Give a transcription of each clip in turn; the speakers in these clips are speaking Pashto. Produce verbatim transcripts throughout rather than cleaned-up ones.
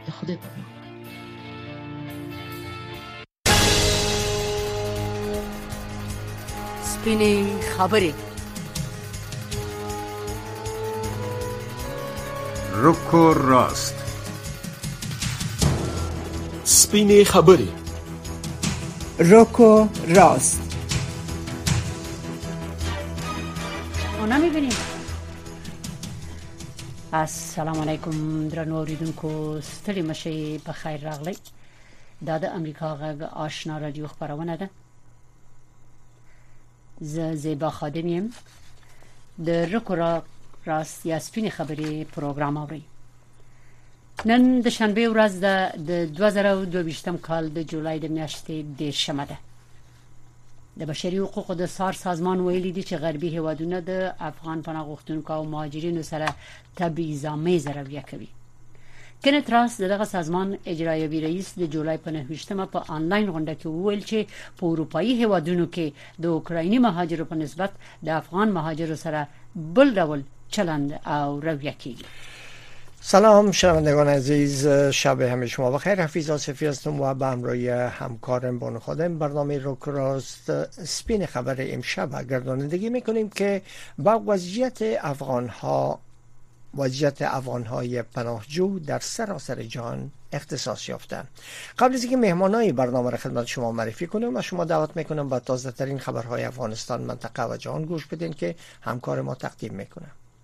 به خدا پناه. سپینې خبرې. رک و راست. سپینې خبرې. رک و راست. اونا میبینیم. السلام علیکم درنو اوریدونکو، ستړي مشي، په خیر راغلی. دا د امریکا غږ آشنا رادیو خبرونه ده. زه زیبا خادم یم. د رک و راست یا سپینې خبرې پروګرام اورئ. نن د شنبه ورځ ده، د دوه زره او دوه ویشتم کال د جولای د میاشتې دېرشمه ده. د بشري حقوقو د سار سازمان ویلي دی چې غربي هیوادونه د افغان پناه غوښتونکو او مهاجرینو سره تبعیض‌آمیز رویه کوي. کینت راس دغه سازمان اجرایوي رئیس د جولای په نهه ویشتمه په آنلاین غونډه کې وویل چې په اروپאי هیوادونو کې د اوکرایني مهاجرو په نسبت د افغان مهاجرو سره بل ډول چلند او رویه کوي. سلام شنوندگان عزیز، شب همه شما بخیر. حفیظ آصفی هستم و به همراه همکارم بانو خادم برنامه رک و راست سپین خبر امشب گردانندگی میکنیم که با وضعیت افغانها وضعیت افغانهای پناهجو در سراسر جهان اختصاص یافته. قبل از اینکه مهمانای برنامه را خدمت شما معرفی کنم و شما دعوت میکنم با تازه ترین خبرهای افغانستان، منطقه و جهان گوش بدین که همکار ما تقدیم میکنه.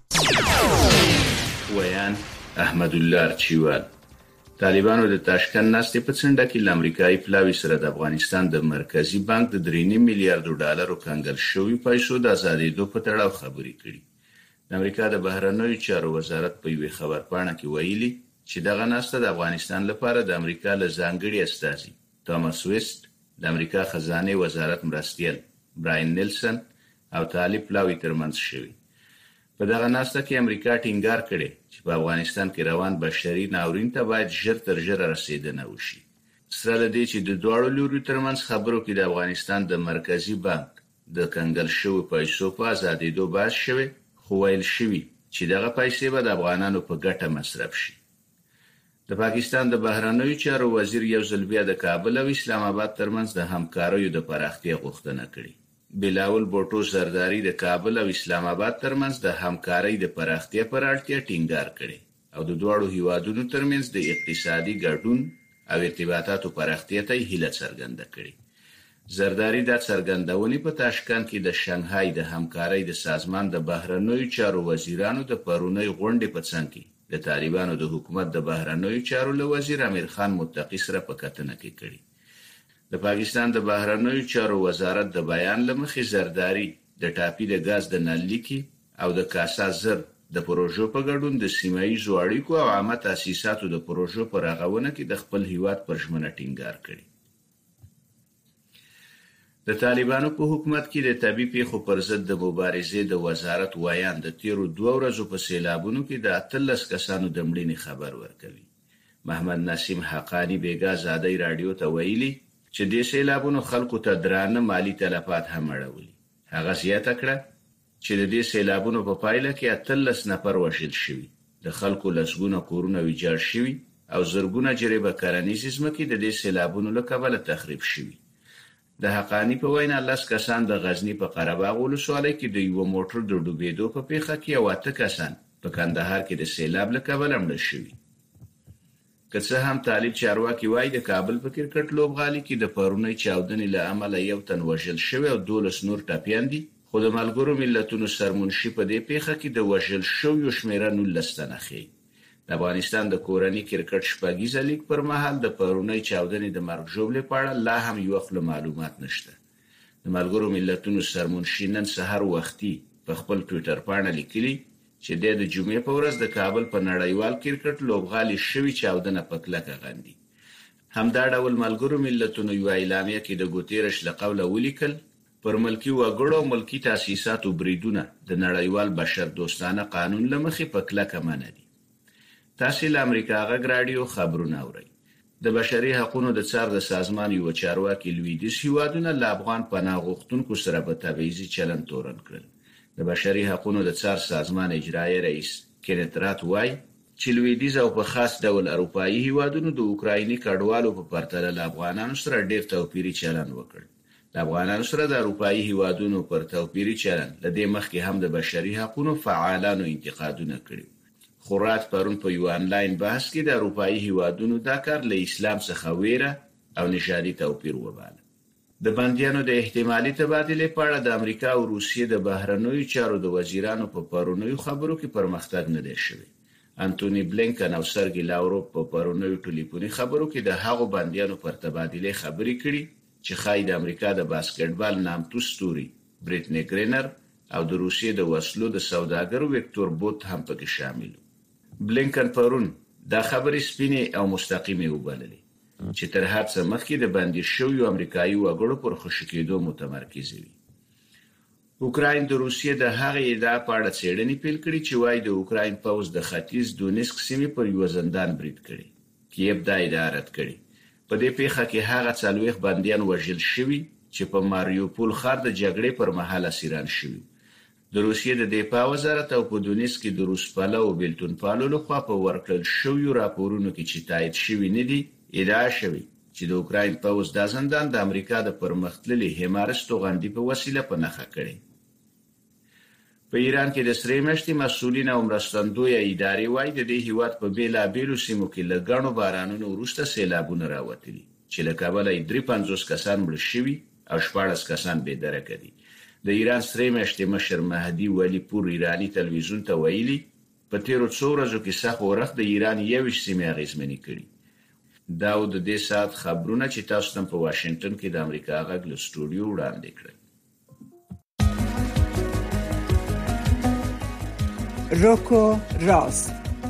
ویان احمد الله ارچیوال طالبانو د تاشکند ناستې په څنډه کې لامریکایي پلاوی سره د افغانستان د مرکزی بانک د درې نیم میلیارډ ډالرو کنګل شوی پیسو د آزادېدو په تړاو خبرې کړي. د امریکا د بهرنیو چارو وزارت په یوه خبرپاڼه کې ویلي چې دغه ناسته د افغانستان لپاره د امریکا له ځانګړي استازي توماس ویست، د امریکا خزانه وزارت مرستیال براین نیلسن او طالب پلاوی ترمنځ شوی. په دغه ناسته کې امریکا ټینګار کړي چې په افغانستان کې روان بشري ناورین ته باید ژر تر ژره رسیدنه وشي. سره له دې چې د دواړو لوري ترمنځ خبرو کې د افغانستان د مرکزی بانک د کنګل شوی پیسو په آزادېدو باز شوی، خو ویل شوی چې دغه پیسې به د افغانانو په ګټه مصرف شي. د پاکستان د بهرنیو چارو وزیر یو ځل بیا د کابل او اسلام آباد ترمنځ د همکاریو د پراختیا غوښتنه کړې. بلاول بوټو زرداری د کابل او اسلام آباد ترمنځ د همکارۍ د پراختیا پر اړتیا ټینګار کړي او د دوړو هیوادونو ترمنځ د اقتصادي ګډون او ارتباطاتو پراختیا ته هیله څرګنده کړي. زرداری د څرګندونې په تاشکند کې د شنغهای د همکارۍ د سازمان د بهرنیو چارو وزیرانو د پرونی غونډې په څنګ کې د طالبانو د حکومت د بهرنیو چارو له وزیر امیر خان متقی سره په کتنه کې کړي. د پاکستان د بهرنیو چارو وزارت د بیان لمخې زرداری د ټاپي د غاز د نللیکي او د کاسا زر د پروژو په ګډون د سیمایي اړیکو او عامه تاسیساتو د پروژو پر رغونه کې د خپل هیواد پر ژمنه ټینګار کړي. د طالبانو په حکومت کې د طبي پیښو پر ضد د مبارزې د وزارت ویان د تیرو دوه ورځو په سیلابونو کې د اتلس کسانو د مړینې خبر ورکوي. محمد نسیم حقانی بیګا زادی رادیو ته ویلي چې د سیلابونو خلکو ته درانه مالی تلفات هم اړولي. هغه زیاته کړه چې د دې سیلابونو په پایله کې اتلس نفر وژل شوي، د خلکو لسګونه کورونه ویجاړ شوي او زرګونه جریبه کرنیزې ځمکې د دې سیلابونو له کبله تخریب شوي. د حقانی په وینا لس کسان د غزنی په قرهباغ ولسوالۍ کې د یو موټر د ډوبېدو په پیښه کې او اته کسان په کندهار کې د سیلاب له کبله مړه شوي. که څه هم طالب چارواکي وایي د کابل په کرکټ لوبغالي کې د پرونی چاودنې له امله یو تن وژل شوی او دولس نور ټپیان دي، خو د ملګرو ملتونو سرمنشي په دې پیښه کې د وژل شویو شمیره نولس تنه ښیي. د افغانستان د کورني کرکټ شپږیزه لیګ پر مهال د پرونی چاودنې د مرګ ژوبلې په اړه لا هم یو خپل معلومات نشته. د ملګرو ملتونو سرمنشي نن سحر وختي په خپل ټوئیټر باندې لیکلي چې د جمعې په ورځ د کابل په نړیوال کرکټ لوبغالي شوی چاودنه په کلکه غندي. همدا ډول ملګرو ملتونو یو اعلامیه کې د ګوتیرش له قوله ولیکل پر ملکی وګړو او ملکی تاسیساتو بریدونه د نړیوال بشر دوستانه قانون لمخې په کلکه منع دي. تاسو له امریکا غږ رادیو خبرونه اورئ. د بشري حقوقو د څار د سازمان یو چارواکي لویدیځ هیوادونه له افغان پناه غوښتونکو سره په تبعیضي چلند تورن کړل. د بشري حقوقو د څار سازمان اجرایی رئیس کینت رات وای چې لویدیځ او په خاص ډول اروپאי هیوادونو د اوکرایني کډوالو په پرتله له افغانانو سره ډیر توپیري چلند وکړ. د افغانانو سره د اروپאי هیوادونو پر توپیري چلند لدې مخکې هم د بشري حقوقو فعالانو انتقادونه کړي. خورات پرون په یو انلاین بحث کې د اروپאי هیوادونو دا کار له اسلام څخه ویره او نژادي توپیر وباله. د بندیانو د احتمالي تبادلې په اړه د امریکا او روسیې د بهرنیو چارو د وزیرانو په پرونیو خبرو کې پرمختګ نه دی شوی. انټونی بلینکن او سرګي لاوروف په پرونیو ټلیفوني خبرو کې د هغو بندیانو پر تبادلې خبرې کړي چې خای د امریکا د باسکټبال نامتو ستوري بریټنی ګرینر او د روسیې د وسلو د سوداګر وکټور بوت هم پکې شامل. بلینکن پرون دا خبرې سپینې او مستقیمه وبللې چې تر هر څه مخکې د باندې شویو امریکایي وګړو پر خوشی کېدو متمرکز وي. اوکراین د روسیې د هغې ادعا په اړه څېړنې پیل کړي چې وايي د اوکراین پوځ د ختیځ دونیسک سیمې پر یو زندان برید کړی. کیف دا ادعا رد کړي. په دې پیښه کې هغه څلوېښت بندیان وژل شوي چې په ماریوپول ښار د جګړې پر مهال اسیران شوي. د روسیې د دفاع وزارت او په دونیسک کې د روسپاله او بیلتون پالو لخوا په ورکړل شویو راپورونو کې چې تایید شوي نه دي ادعا شوی چې د اوکراین پوځ د زندان د امریکا د پرمختللي همارس توغندي په وسیله په نښه کړي. په ایران کې د سرې میاشتې مسؤلین او مرستندویه ادارې وایي د دې هیواد په بیلابیلو سیمو کې له ګڼو بارانونو وروسته سیلابونه راوتلي چې له کابله یې درې پنځوس کسان مړه شوي او شپاړس کسان بې درکه دي. د ایران سرې میاشتې مشر مهدي ولی پور ایرانی تلویزیون ته ویلي په تیرو څو ورځو کې سخت اورښت د ایران یویشت سیمې اغېزمنې کړي. دا و د دې ساعت خبرونه چې تاسو ته په واشنگټن کې د امریکا غږ له سټوډیو وړاندې کړل. روکو راست،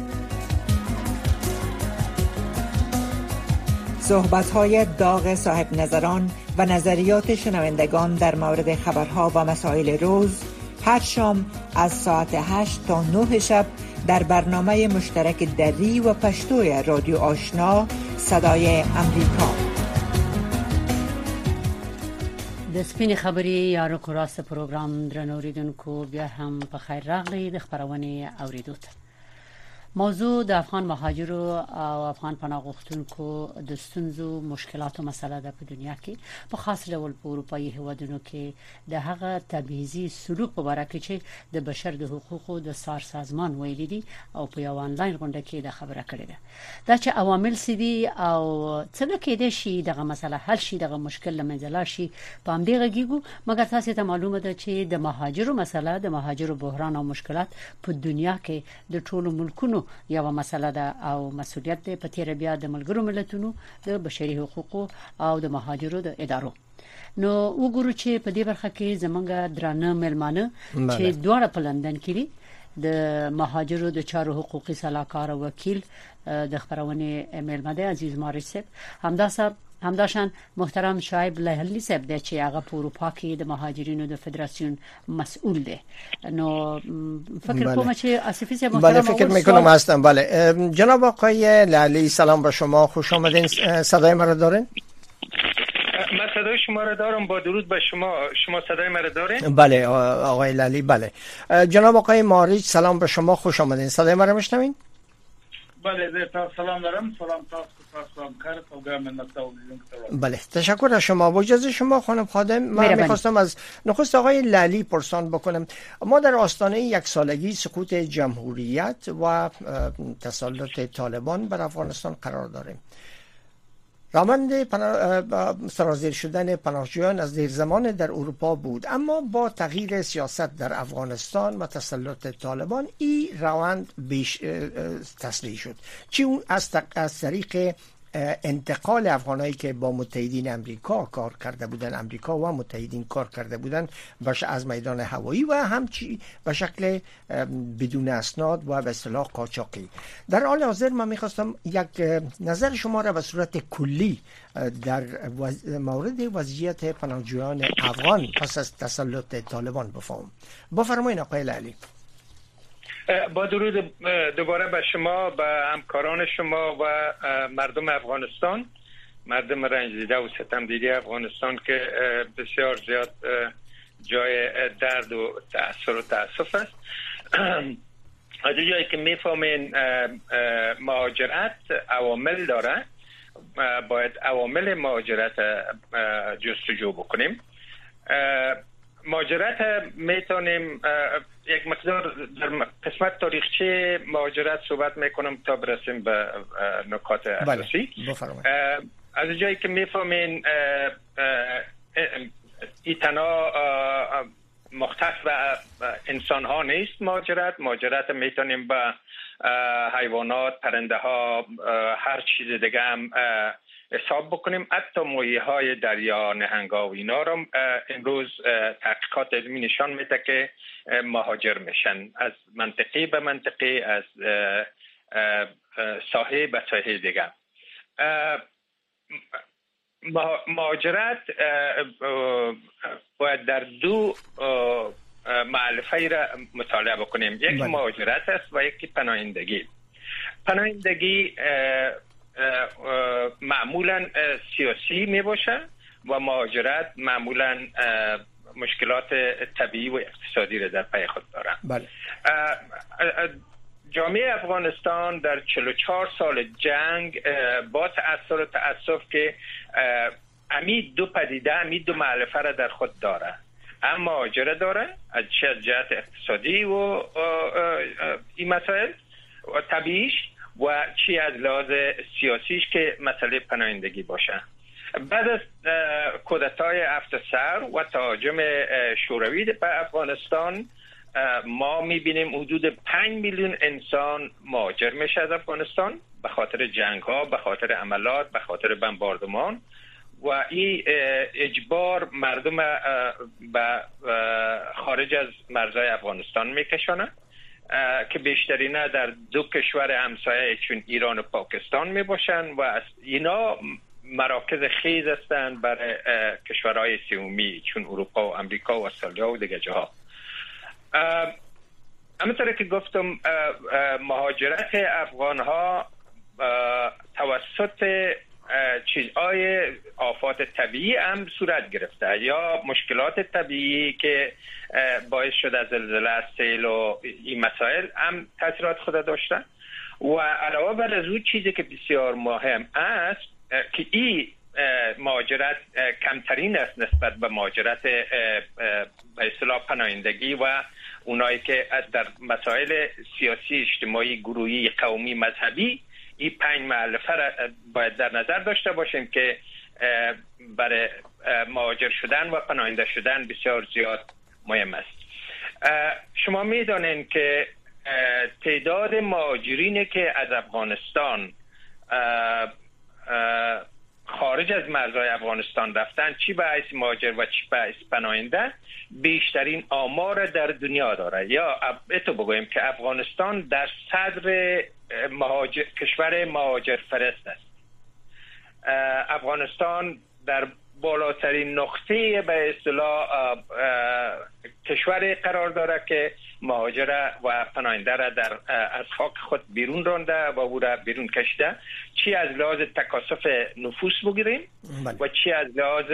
صحبت‌های داغ صاحب نظران و نظریات شنوندگان در مورد خبرها و مسائل روز هر شام از ساعت هشت تا نه شب در برنامه مشترک دری و پشتوی رادیو آشنا صدای امریکا. د سپینې خبرې یا روکو راست پروګرام درنو اوریدونکو بیا هم په خیر راغلی د خبرونه اوریدو ته. موضوع د افغان مهاجرو او افغان پناه غوښتونکو د ستونزو مشکلاتو مسله ده په دنیا کې، په خاص ډول په اروپאי هیوادونو کې د هغه تبعیضي سلوک په اړه کې چې د بشر د حقوقو د سار سازمان ویلي دي او په یو آنلاین غونډه کې د خبره کړې ده دا چې عوامل سدي او څنګه کې د شي دغه مسله حل شي، دغه مشکل لمنځه شي په هم دی غږیږو. مګر تاسو ته معلومه ده چې د مهاجرو مسله د مهاجرو بحران او مشکلات په دنیا کې د ټولو ملکونو یو مسله ده او مسؤلیت ده په تیر بیا د ملګرو ملتونو د بشري حقوقو او د مهاجرو د ادارو. نو وګورو چې په دې برخه کې زمونږ درانه ملمانه چې دواړه په لندن کې دي، د مهاجرو د چارو حقوقي صلاحکار او وکیل د خبرونه ملمده عزیز مارشد همداسه همداشان محترم شعیب لهلی صاحب د چې هغه په اروپا کې د مهاجرینو د فدراسیون مسئول دی. نو فکر کوم چې اسفی صاحب محترم بله فکر میکنم هستم. بله جناب آقای لهلی سلام به شما، خوش آمدین. صدای ما رو دارین؟ من صدای شما رو دارم. با درود به شما. شما صدای ما رو دارین؟ بله آقای لهلی. بله جناب آقای ماریج سلام به شما، خوش آمدین. صدای ما رو میشنوین؟ بله زیرتا سلام دارم. سلام تاسو تاسو کار پروگرام نتاو دیدن. بله تشکر از شما. با اجازه شما خانم خادم من میخواستم از نخست آقای لهلی پرسان بکنم. ما در آستانه یک سالگی سقوط جمهوریت و تسلط طالبان بر افغانستان قرار داریم. روند پناه... سرازیر شدن پناهجویان از دیر زمان در اروپا بود، اما با تغییر سیاست در افغانستان و تسلط طالبان این روند بیش تسریع شد. چی اون از, تق... از طریق انتقال افغانایی که با متحدین امریکا کار کرده بودن، امریکا و متحدین کار کرده بودن باشه از میدان هوایی و همچی به شکل بدون اسناد و به اصطلاح قاچاقی. در حال حاضر من میخواستم یک نظر شما را به صورت کلی در وز... مورد وضعیت پناهجویان افغان پس از تسلط طالبان بفهم. بفرمایید آقای لهلی. با درود دوباره به شما، به همکاران شما و مردم افغانستان، مردم رنج دیده و ستم دیده افغانستان که بسیار زیاد جای درد و تأثیر و تأسف است. از جایی که میفهمین مهاجرت عوامل داره، باید عوامل مهاجرت جستجو بکنیم. مهاجرت میتونیم یک مقدار در قسمت تاریخچه مهاجرت صحبت میکنم تا برسیم به نکات اساسی. از جایی که میفهمین ایتنا مختص به انسان ها نیست مهاجرت. مهاجرت میتونیم به حیوانات، پرنده ها، هر چیز دیگه هم حساب بکنیم. حتی مویه های دریا، نهنگا و اینا رو امروز تحقیقات علمی نشان میده که مهاجر میشن از منطقه به منطقه، از ساحه به ساحه دیگه. مهاجرت باید در دو مؤلفه را مطالعه بکنیم. یک مهاجرت است و یکی پناهندگی. پناهندگی معمولا سیاسی می باشه و مهاجرت معمولا مشکلات طبیعی و اقتصادی را در پی خود داره. بله. جامعه افغانستان در چهل و چهار سال جنگ با تأثیر و تأسف که امید دو پدیده، امید دو مؤلفه را در خود داره. اما مهاجرت داره از جهت اقتصادی و این مسائل و طبیعیش، و چی از لحاظ سیاسیش که مسئله پناهندگی باشه. بعد از کودتای افسر و تهاجم شوروی به افغانستان ما میبینیم حدود پنج میلیون انسان مهاجر میشه از افغانستان به خاطر جنگ ها، به خاطر عملات، به خاطر بمباردمان، و این اجبار مردم به خارج از مرزهای افغانستان میکشونه که بیشترینه در دو کشور همسایه چون ایران و پاکستان میباشن و از اینا مراکز خیز هستند برای کشورهای سومی چون اروپا و امریکا و استرالیا و دیگه جاها. همونطور که گفتم مهاجرت افغان ها توسط چیزهای آفات طبیعی هم صورت گرفته یا مشکلات طبیعی که باعث شده زلزله، سیل و این مسائل هم تاثیرات خود داشتن. و علاوه بر از اون چیزی که بسیار مهم است که این مهاجرت کمترین است نسبت به مهاجرت به اصطلاح پناهندگی و اونایی که در مسائل سیاسی، اجتماعی، گروهی، قومی، مذهبی این پنج مؤلفه را باید در نظر داشته باشیم که برای مهاجر شدن و پناهنده شدن بسیار زیاد مهم است. شما میدانید که تعداد مهاجرینی که از افغانستان خارج از مرزهای افغانستان رفتن، چی باعث مهاجر و چی باعث پناهنده، بیشترین آمار در دنیا داره. یا اتو بگویم که افغانستان در صدر مهاجر کشور مهاجر فرست است. افغانستان در بالاترین نقطه به اصطلاح کشور قرار داره که مهاجر و پناهنده را در از خاک خود بیرون رانده و او را بیرون کشیده، چی از لحاظ تکاثف نفوس بگیریم و چی از لحاظ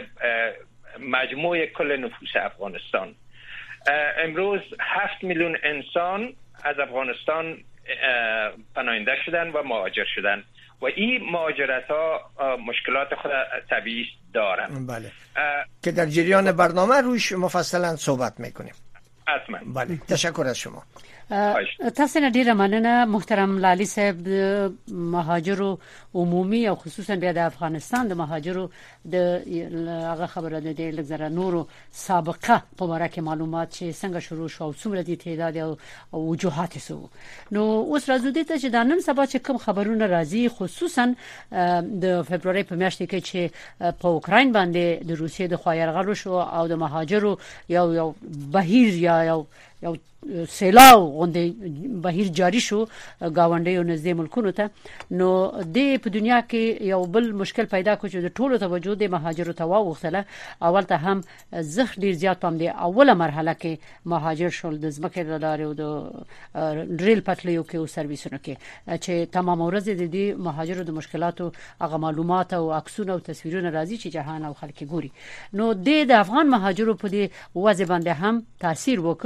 مجموع کل نفوس افغانستان. امروز هفت میلیون انسان از افغانستان پناهنده شدن و مهاجر شدن و این مهاجرت ها مشکلات خود طبیعی دارن. بله. که در جریان برنامه روش مفصلا صحبت میکنیم. حتما. بله. تشکر از شما. تاسو نه ډیره مننه محترم لالي صاحب. د مهاجرو عمومي او خصوصا بیا د افغانستان د مهاجرو د هغه خبره ده د لږه نورو سابقه په اړه کې معلومات چې څنګه شروع شو او څومره دي تعداد او وجوهات سو. نو اوس راځو دي ته چې د نن سبا چې کوم خبرونه راځي خصوصا د فبرवरी په میاشت کې چې په اوکراین باندې د روسیې د خوایرغلو شو او د مهاجرو یو یو بهیر یا یو یو سیلاو غونډې بهیر جاری شو گاونډیو نږدې ملکونو ته. نو د په دنیا کې یو بل مشکل پیدا کو چې د ټولو توجه د مهاجرو ته واغښتله. اول ته هم زخ ډیر زیات پام دی اوله مرحله کې مهاجر شول د ځمکې د لارې او د ریل پټلیو کې او سرویسونو کې چې تمام ورځ د دې مهاجرو د مشکلاتو هغه معلومات او عکسونه او تصویرونه راځي چې جهان او خلک ګوري. نو د افغان مهاجرو په دې وضع باندې هم تاثیر وکړ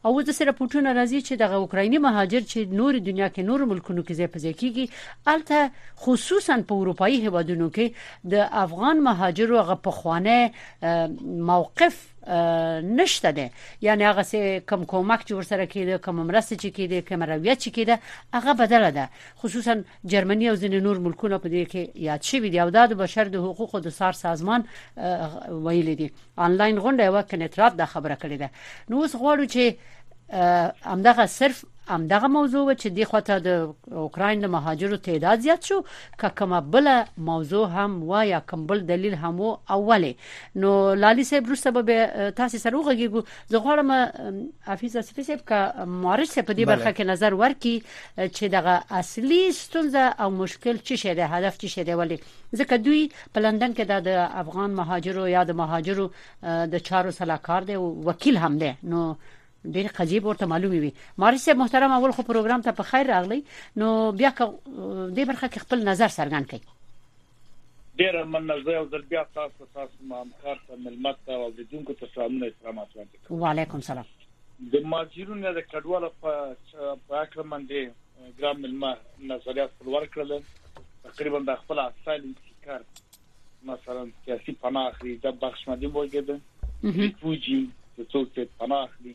او د سره پټونه راځي چې د اوکرایني مهاجر چې نور دنیا کې نور ملکونو کې ځای په ځای کیږي الته خصوصا په اروپאי هیوادونو کې د افغان مهاجرو غو په خوانه موقف نشته ده یعنی هغه سه کم کومک چې ورسره کېده کوم مرسته چې کېده کوم رویت چې کېده هغه بدله ده خصوصا جرمني او ځینې نور ملکونه په دې کې یاد شوی دی او د بشر د حقوقو د سار سازمان ویل دي آنلاین غونډه یو کنټرات د خبره کړې ده نو اوس غواړو چې همدغه صرف همدغه موضوع چې دی خواته د اوکراین د مهاجرو تعداد زیات شو که کومه بل موضوع هم و یا کوم بل دلیل هم اوله نو لالي صاحب روسته به تاسو سره وغږیږو زه غواړم حفیظ اسفی صاحب کا مارش په دې برخه کې نظر ورکړي چې دغه اصلي ستونزه او مشکل څه شی دی هدف څه شی دی ولی ځکه دوی په لندن کې د افغان مهاجرو یا د مهاجرو د چارو صلاحکار دی وکیل هم دی نو ډېر قضیه ورته معلومي وي مارسه محترم اول خو پروګرام ته په خیر راغلی نو بیا که دې برخه کې خپل نظر څرګند کړئ ډېر مننه او ځل بیا تاسو تاسو ما همکار ته ملمت او د دونکو ته سلامونه احترامات وړاندې کوم وعلیکم سلام د ماجرونو د کډوالو په پاکه باندې ګرام ملما نظریات ورکړل تقریبا د خپل اصلي کار مثلا سیاسي پناه اخلي د بخش مدي موجوده فوجي د څوک پناه اخلي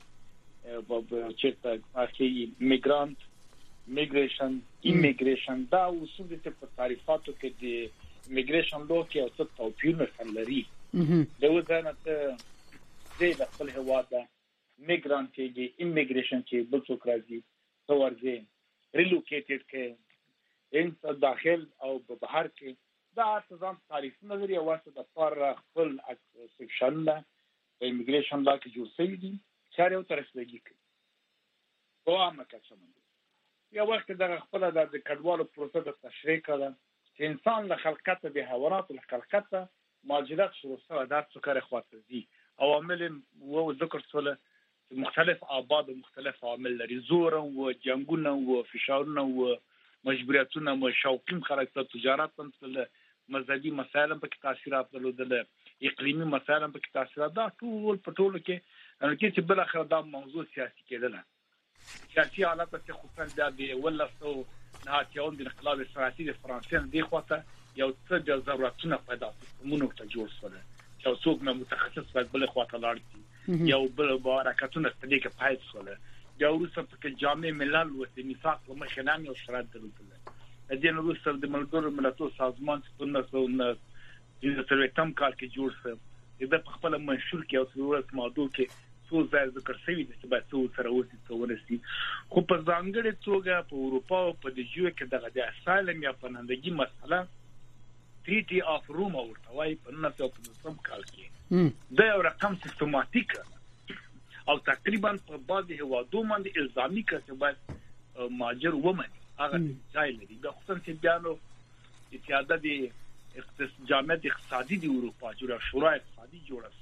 چیرته اخی میگرانت میگریشن ایمیگریشن دا اصول دي په تعریفاتو کې د میگریشن لو کې اوس توپیر نه لري دا وځنه ته د خپل هوا ده میگرانت کې ایمیگریشن کې بل څه راځي تو ورځي ریلوکیټډ کې ان داخل او بهر کې دا ځان تعریف نه لري او واسه د پر خپل سیکشن لا ایمیگریشن لا کې جوړ شوی دي چاره او ترسلګي کوي په عامه کې څه یو وخت د خپل د کډوالو پروسه د تشریح کړه چې انسان له خلقت د حیوانات له خلقت ماجرات شروع سره د څکر خواته دي عوامل او ذکر سره مختلف آباد و مختلف عوامل لري زور او جنگونه او فشارونه او مجبوریتونه او شوقیم خلک ته تجارت تل مذهبي مسائل په کې تاثیرات درلودل اقلیمی مسائل په کې تاثیرات دا ټول په ټولو کې نو کې چې بل اخر دا موضوع سیاسي کېدل سیاسي حالات څخه خصوصا د ولستو نه تیون د انقلاب سیاسي د فرانسې دی خواته یو څه د ضرورتونو پیدا کومونو ته جوړ شول چې څوک نه متخصص باید بل خواته لاړ شي یو بل حرکتونه ستدي کې پای شول د روسو په جامع ملل او د میثاق په مخینه یو شرط درلودل د دې روسو د ملګرو ملتونو سازمان په نسونه د سرویتم کال کې جوړ شو د خپل منشور کې او ضرورت موضوع کې څو ځای ذکر شوی دی چې باید څو سره اوسي څو ورسي خو په ځانګړي توګه په اروپا او په د یو کې دغه د اسایلم یا پناهندګي مسله ټریټي اف روم ورته وايي په نسو په نسم کال کې دا یو رقم سیستماتیک او تقریبا په بعض هوادو باندې الزامي کړي باید ماجر ومن هغه ځای لري دا خصوصا چې بیانو اتحاد د اقتصاد جامعه اقتصادي د اروپا جوړه شورا اقتصادي جوړه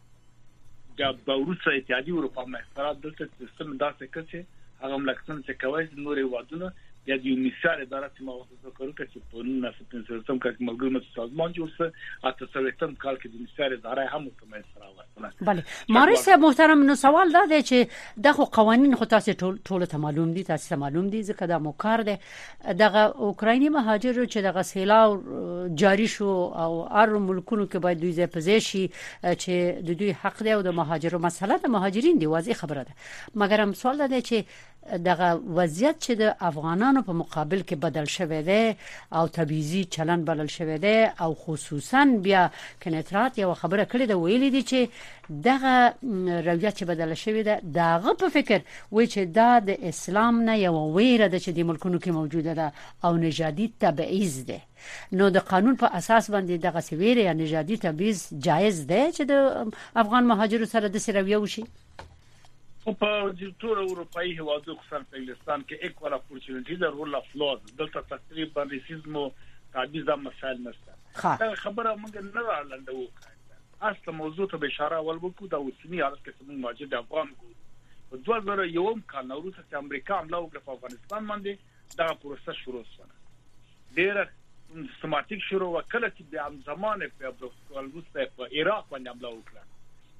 د باروسه اتحادیه اروپا مخابرات دلته سیستم داسې کړي هغه ملکتونه چې کوي نورې وادونه یا د یونیسار اداره چې ما وخت ذکر کړ چې په نن سپتمبر کې ملګرو مت سازمان جوړ شو اته سویتم کال کې د یونیسار اداره هم کومه سره واسطه بله مارس محترم نو سوال دا دی چې دغه قوانين خو تاسو ټول ټول ته معلوم دي تاسو معلوم دي ځکه دا مقر دي دغه اوکرایني مهاجر چې دغه سیلاو جاری شو او هر ملکونو کې باید دوی ځای پځې شي چې د دوی حق دی او د مهاجرو مسله د مهاجرین دی واضح خبره ده مګر هم سوال دا دی چې دغه وضعیت چې د افغانانو په مقابل کې بدل شوی دی او تبعیضي چلن بدل شوی دی او خصوصا بیا کنټرات یو خبره کړې ده ویلي دي چې دغه رویه چې بدل شوی ده دغه په فکر وای چې دا د اسلام نه یو ویره ده چې د ملکونو کې موجوده ده او نژادي تبعیض ده نو د قانون په اساس باندې دغه سویره یا نژادي تبعیض جایز ده چې د افغان مهاجرو سره د سرویه وشي په ټول اروپאי هوادو خصوصا په انګلستان کې اکوال اپورچونټی د رول اف لاز دلته تقریبا ریسیزم او تعدیز د مسائل نشته دا خبره موږ نه رالاندو اصل موضوع ته اشاره ول وکړو د اوسنی حالت کې څنګه موجود افغان کو په دوه زره یو کال نو روسه چې امریکا حمله وکړه په افغانستان باندې دا پروسه شروع شوه ډېر سیستماتیک شروع وکړه چې د هم زمانه په روسه په عراق باندې حمله وکړه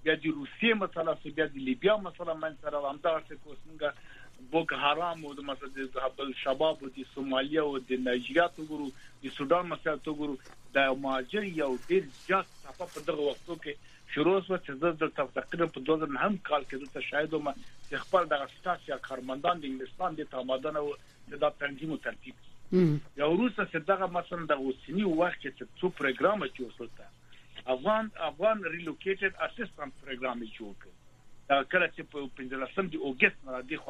بیا د روسیې مسله سي بیا د لیبیا مسله من سره همدا څه کوسمګه بوک حرام او د مسله د شباب او د سومالیا او د نایجیریا تو ګورو د سودان مسله تو ګورو د مهاجر یو ډیر جات صفه په دغه وختو کې شروع شو چې د تقریبا په دوه زره نهم کال کې د شاهد ما چې خپل د استاسیا کارمندان د انګلستان د تمدن او د تنظیم او ترتیب یو روسه چې دغه مثلا د اوسنی وخت کې څو پروګرام چې وسلته افغان افغان ریلوکیټډ اسسټنټ پروګرام جوړ کړ دا کله چې په پنځلسم د اوګست نه دی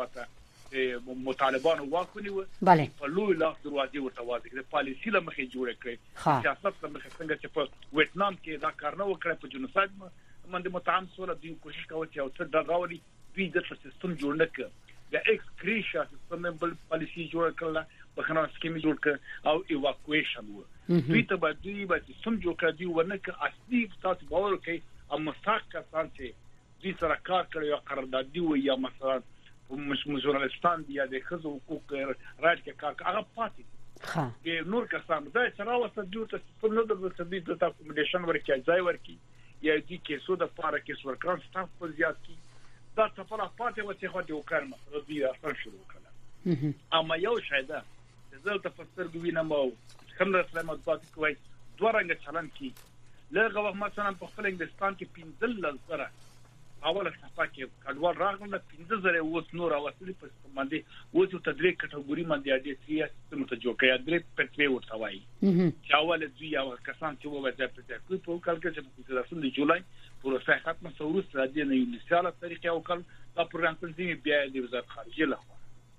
خواته مطالبانو واکونی و په لوی لاس دروازې ورته واځي د پالیسي لمخې جوړ کړي سیاست لمخې څنګه چې په ویتنام کې دا کار نه وکړي په جنوساید باندې متعام سره دی کوشش کوي چې او څه دغاوري دوی د سیستم جوړ نه کړي د ایکسکریشن سیستم بل پالیسي جوړ کړل په خنو سکیم جوړ کړ او ایواکویشن و دوی ته به دوی به سم جوړ کړ دی ورنه ک اصلي تاسو باور کوي او مساق کسان چې دوی سره کار کوي او قرارداد دی و یا مثلا مش مجورستان دی د خزو حقوق راځي کې کار هغه پاتې ها د نور کسان دا چې راوسته دوی ته په نو د تدبیر د اکومډیشن ورکي ځای ورکي یا دي کې سو د پاره کې ورکان سټاف په زیات کی دا څه په پاتې و چې خو دې وکړم دوی اصلا شروع کړل اما یو شایده زه تفسیر وینم او څنګه سلامت پاتې کوي دوه رنګ چلن کی لږه وخت مثلا په خپل انګلستان کې پنځل سره اوله صفه کې کډوال راغله پنځه زره اوس نور اوسلي په باندې اوس ته درې کټګوري باندې اډې سي سیستم ته جوړ کړی درې پټوي ورته وایي چې اوله دوی او کسان چې وو د پټه په کال کې چې په تاسو د جولای پروسه ختمه سورس را دي نه یو مثال طریقې او کال دا پروګرام تنظیم بیا د وزارت خارجه له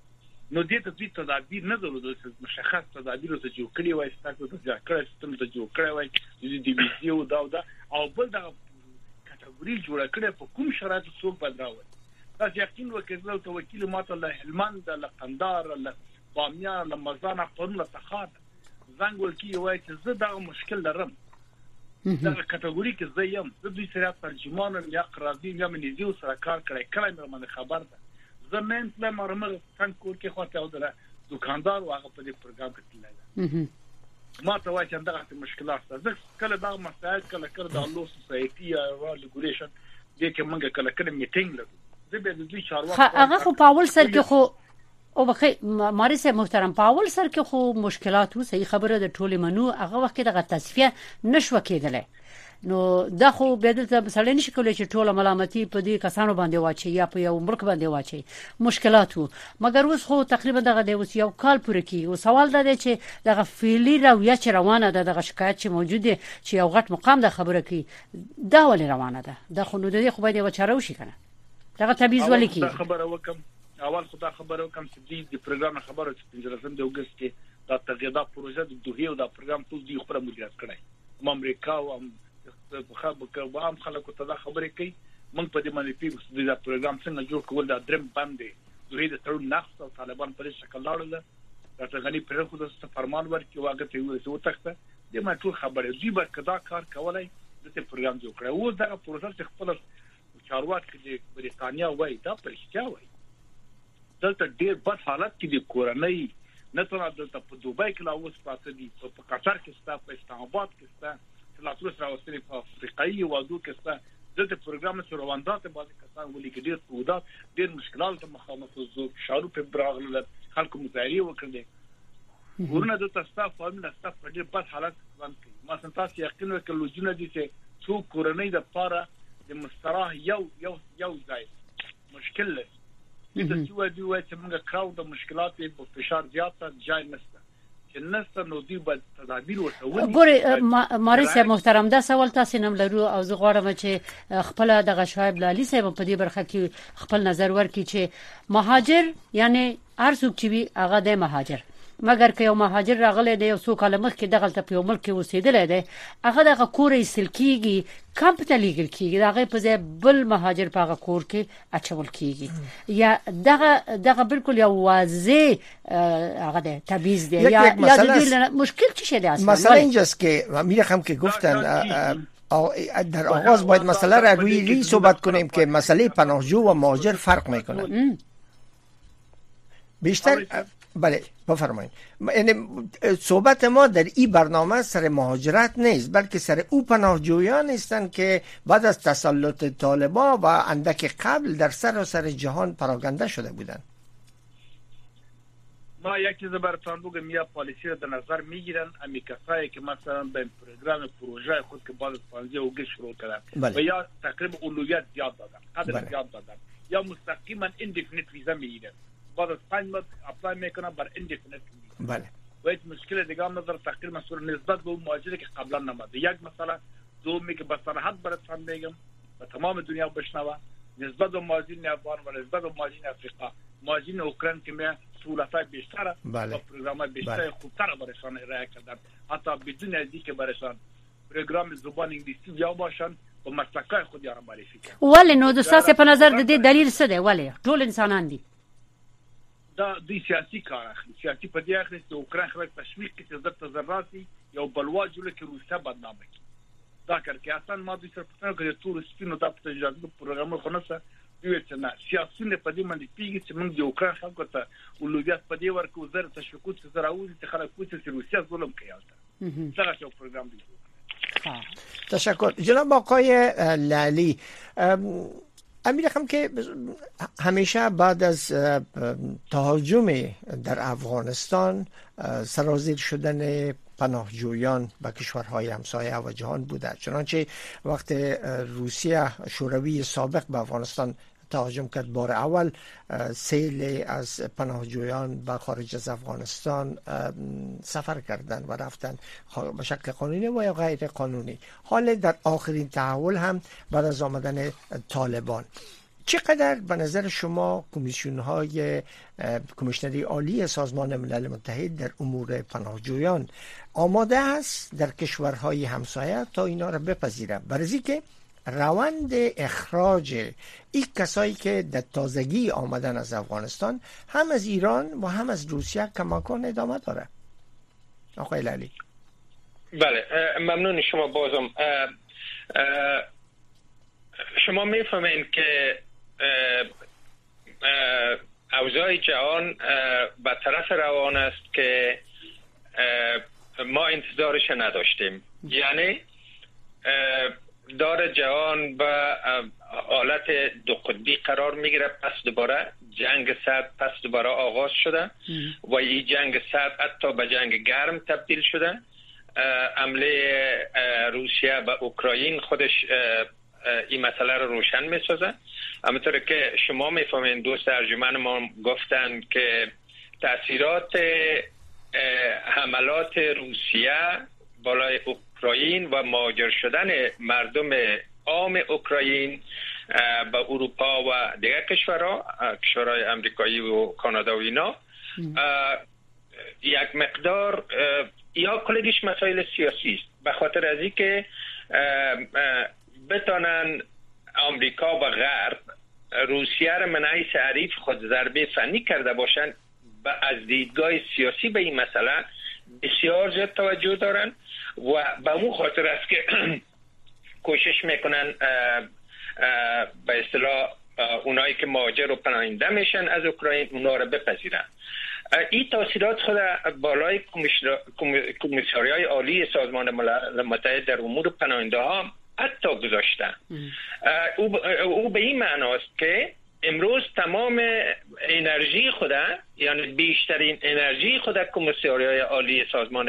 نو دې ته دوی تدابیر نه درلودل چې مشخص تدابیر ته جوړ کړی وای ستاسو ته ځکه سیستم ته جوړ کړی وای د دې ویډیو دا دا او بل دا کټګوري جوړ کړی په کوم شرایطو څوک بدراوي تاسو یقین وکړئ ته وکیل ماته له هلمند له قندهار له بامیان له مزان قانون تخاد زنګ ولکی وای چې زه دا مشکل لرم دا کټګوري کې زه یم د دوی سره ترجمان یا قرارداد یا منځیو سره کار کړی کله مې خبر ده زمين له مرمر څنګه کې خواته او د دکاندار واغه په دې پروګرام کې تللی ما ته وایي چې دا مشکلات ده کله دا مسائل کله کله د لو سوسايټي او ریګولیشن دې کې موږ کله کله میټینګ لرو زه به د دوی چارواکو هغه خو پاول سر کې خو او بخې مارسه محترم پاول سر کې خو مشکلات وو صحیح خبره د ټوله منو هغه وخت دغه تصفیه نشو کېدله نو دا خو به د مثلا نشي کولای چې ټوله ملامتي په دې کسانو باندې واچي یا په یو ملک باندې واچي مشکلات وو مګر اوس خو تقریبا دغه د اوس یو کال پورې کی او سوال دا دی چې دغه فعلی رویه چې روانه ده دغه شکایت چې موجوده چې یو غټ مقام د خبره کی دا ولې روانه ده دا خو نو د دې خو باید یو چاره وشي کنه دغه تبعیض ولې کی خبره وکم اول خدا خبره وکم چې د پروګرام خبره چې پنځلسم د اگست کې دا تغییرات پروژه د دوه او دا پروګرام ټول دی خبره مدیریت کړای امریکا او په خبره کې عام خلکو ته دا خبره کوي موږ په دې باندې پیښ د پروګرام څنګه جوړ کول دا درم باندې دوی د تړون نقص او طالبان په شکل لاړل دا څنګه په خو د فرمان ورکړي واګه ته یو څه وتخته د ما ټول خبره دوی به کدا کار کولای د دې پروګرام جوړ کړو او دا پروسه خپل چارواکي د بریټانیا وای دا پرشتیا وای دلته ډیر بد حالت کې د کورنۍ نه تر دلته په دوبۍ کې لا اوس پاتې دي په قطر کې ستا په اسلام آباد کې ستا لا تر اوسه په افریقایي وادو کې ستا دلته پروګرام سره روانات باندې کسان ولي کې ډیر سودات ډیر مشکلات مخامخ زو شارو په براغله خلکو مظاهره وکړي ورنه د تاسو فارمله تاسو په ډیر بد حالت باندې ما سنتاس یقین وکړ لوجونه دي چې څو کورنۍ د پاره د مستراح یو یو یو ځای مشکل لري د څه دی وای چې موږ کراو د مشکلات په فشار زیات ځای نشته چې نسته نو دی به تدابیر ورته ګوري مارسه محترم دا سوال تاسو نم لرو او زه غواړم چې خپل د شعیب لالي صاحب په دې برخه کې خپل نظر ورکړي چې مهاجر یعنی هر څوک چې وي هغه د مهاجر مګر که یو مهاجر راغلی دی او څو کاله مخکې دغلته په یو ملک کې اوسېدلی دی هغه دغه کور ایستل کېږي کمپ ته لیږل کېږي د هغې په ځای بل مهاجر په هغه کور کې اچول کېږي یا دغه دغه بالکل یو واضح هغه دی تبعیض دی یا د دوی مشکل چی شده اصلا مثلا اینجاست که میرخم که گفتن در آغاز باید مسئله را روی ری صحبت کنیم که مسئله پناهجو و مهاجر فرق میکنه بیشتر بله بفرمایید. یعنی صحبت ما در این برنامه سر مهاجرت نیست، بلکه سر او پناهجویان هستند که بعد از تسلط طالبان و اندک قبل در سراسر جهان پراکنده شده بودند. ما یک چیز براتون بگم، یا پالیسی رو در نظر میگیرن امی کسایی که مثلا به پروگرام پروژه خود که بعد از پانزده اوگست شروع کردن بله. و یا تقریبا اولویت زیاد دادن، قدر بله. زیاد دادن، یا مستقیما ایندفینیت ویزا میگیرن، بعد از پنج ماه اپلای میکنن بر ایندفینیت ویزا. بله. و هیچ مشکل دیگه هم نداره، تقریبا مسئول نسبت به اون مهاجری که قبلا نماده. یک مثلا دومی که به صراحت براتون میگم و تمام دنیا بشنوه، نسبت به مهاجرین افغان و نسبت به مهاجرین افریقا، مهاجرین اوکراین که می سهولت‌های بیشتر بله. و پروگرام‌های بیشتر بله. خوبتر برایشان ارائه کردن، حتی بدون از اینکه برایشان پروگرام زبان انگلیسی یا باشن و مسلک‌های خود یارو معرفی کردن. ولی نو دوستاسه په نظر د دې دلیل څه دی؟ ولی ټول انسانان دي دا د سیاسي کار اخلي، سیاسي په دې اخلي چې اوکراین خلک تشویق کړي چې د تظاهراتي یو بلوا جوړه کړي، روسیا بدنامه کړي. دا کار کې اصلا ما د سر پښتنو کې ټول سپینو د پروژې پروګرام خلاصه دوی چې نه سیاسي په دې باندې پیږي چې موږ د اوکراین خلکو ته اولویت په دې ورکو، وزارت تشویقات چې راوځي چې خلک پوښتنه چې روسیا ظلم کوي البته. دا څه پروګرام دی. تشکر جناب آقای لالی. امیر خم که همیشه بعد از تهاجم در افغانستان سرازیر شدن پناهجویان به کشورهای همسایه و جهان بوده، چنانچه وقت روسیه شوروی سابق به افغانستان تهاجم کرد بار اول سیل از پناهجویان به خارج از افغانستان سفر کردند و رفتن به شکل قانونی و یا غیر قانونی. حال در آخرین تحول هم بعد از آمدن طالبان، چقدر به نظر شما کمیسیون های کمیشنری عالی سازمان ملل متحد در امور پناهجویان آماده است در کشورهای همسایه تا اینا را بپذیره؟ برای که روند اخراج این کسایی که در تازگی آمدن از افغانستان هم از ایران و هم از روسیه کماکان ادامه داره. آقای لالی. بله ممنون شما. بازم شما میفهمین که اوضاع جهان به طرف روان است که ما انتظارش نداشتیم. یعنی دار جهان به حالت دو قطبی قرار میگیره، پس دوباره جنگ سرد پس دوباره آغاز شده و این جنگ سرد حتی به جنگ گرم تبدیل شده. حمله روسیه به اوکراین خودش این مسئله رو روشن میسازه. همونطور که شما میفهمین دوست ارجمند ما گفتن که تاثیرات حملات روسیه بالای اوکراین و مهاجر شدن مردم عام اوکراین به اروپا و دیگر کشورها، کشورهای امریکایی و کانادا و اینا، یک مقدار یا کلیدش مسائل سیاسی است، به خاطر از اینکه بتانن آمریکا و غرب روسیه را من حیث حریف خود ضربه فنی کرده باشند، از دیدگاه سیاسی به این مسئله بسیار زیاد توجه دارن و به اون خاطر است که کوشش میکنن به اصطلاح اونایی که مهاجر و پناهنده میشن از اوکراین اونا رو بپذیرن. این تاثیرات خود بالای کمیساریای عالی سازمان ملل متحد در امور پناهنده ها حتی گذاشتن. او, او به این معناست که امروز تمام انرژی خود، یعنی بیشترین انرژی خود کمیساریای عالی سازمان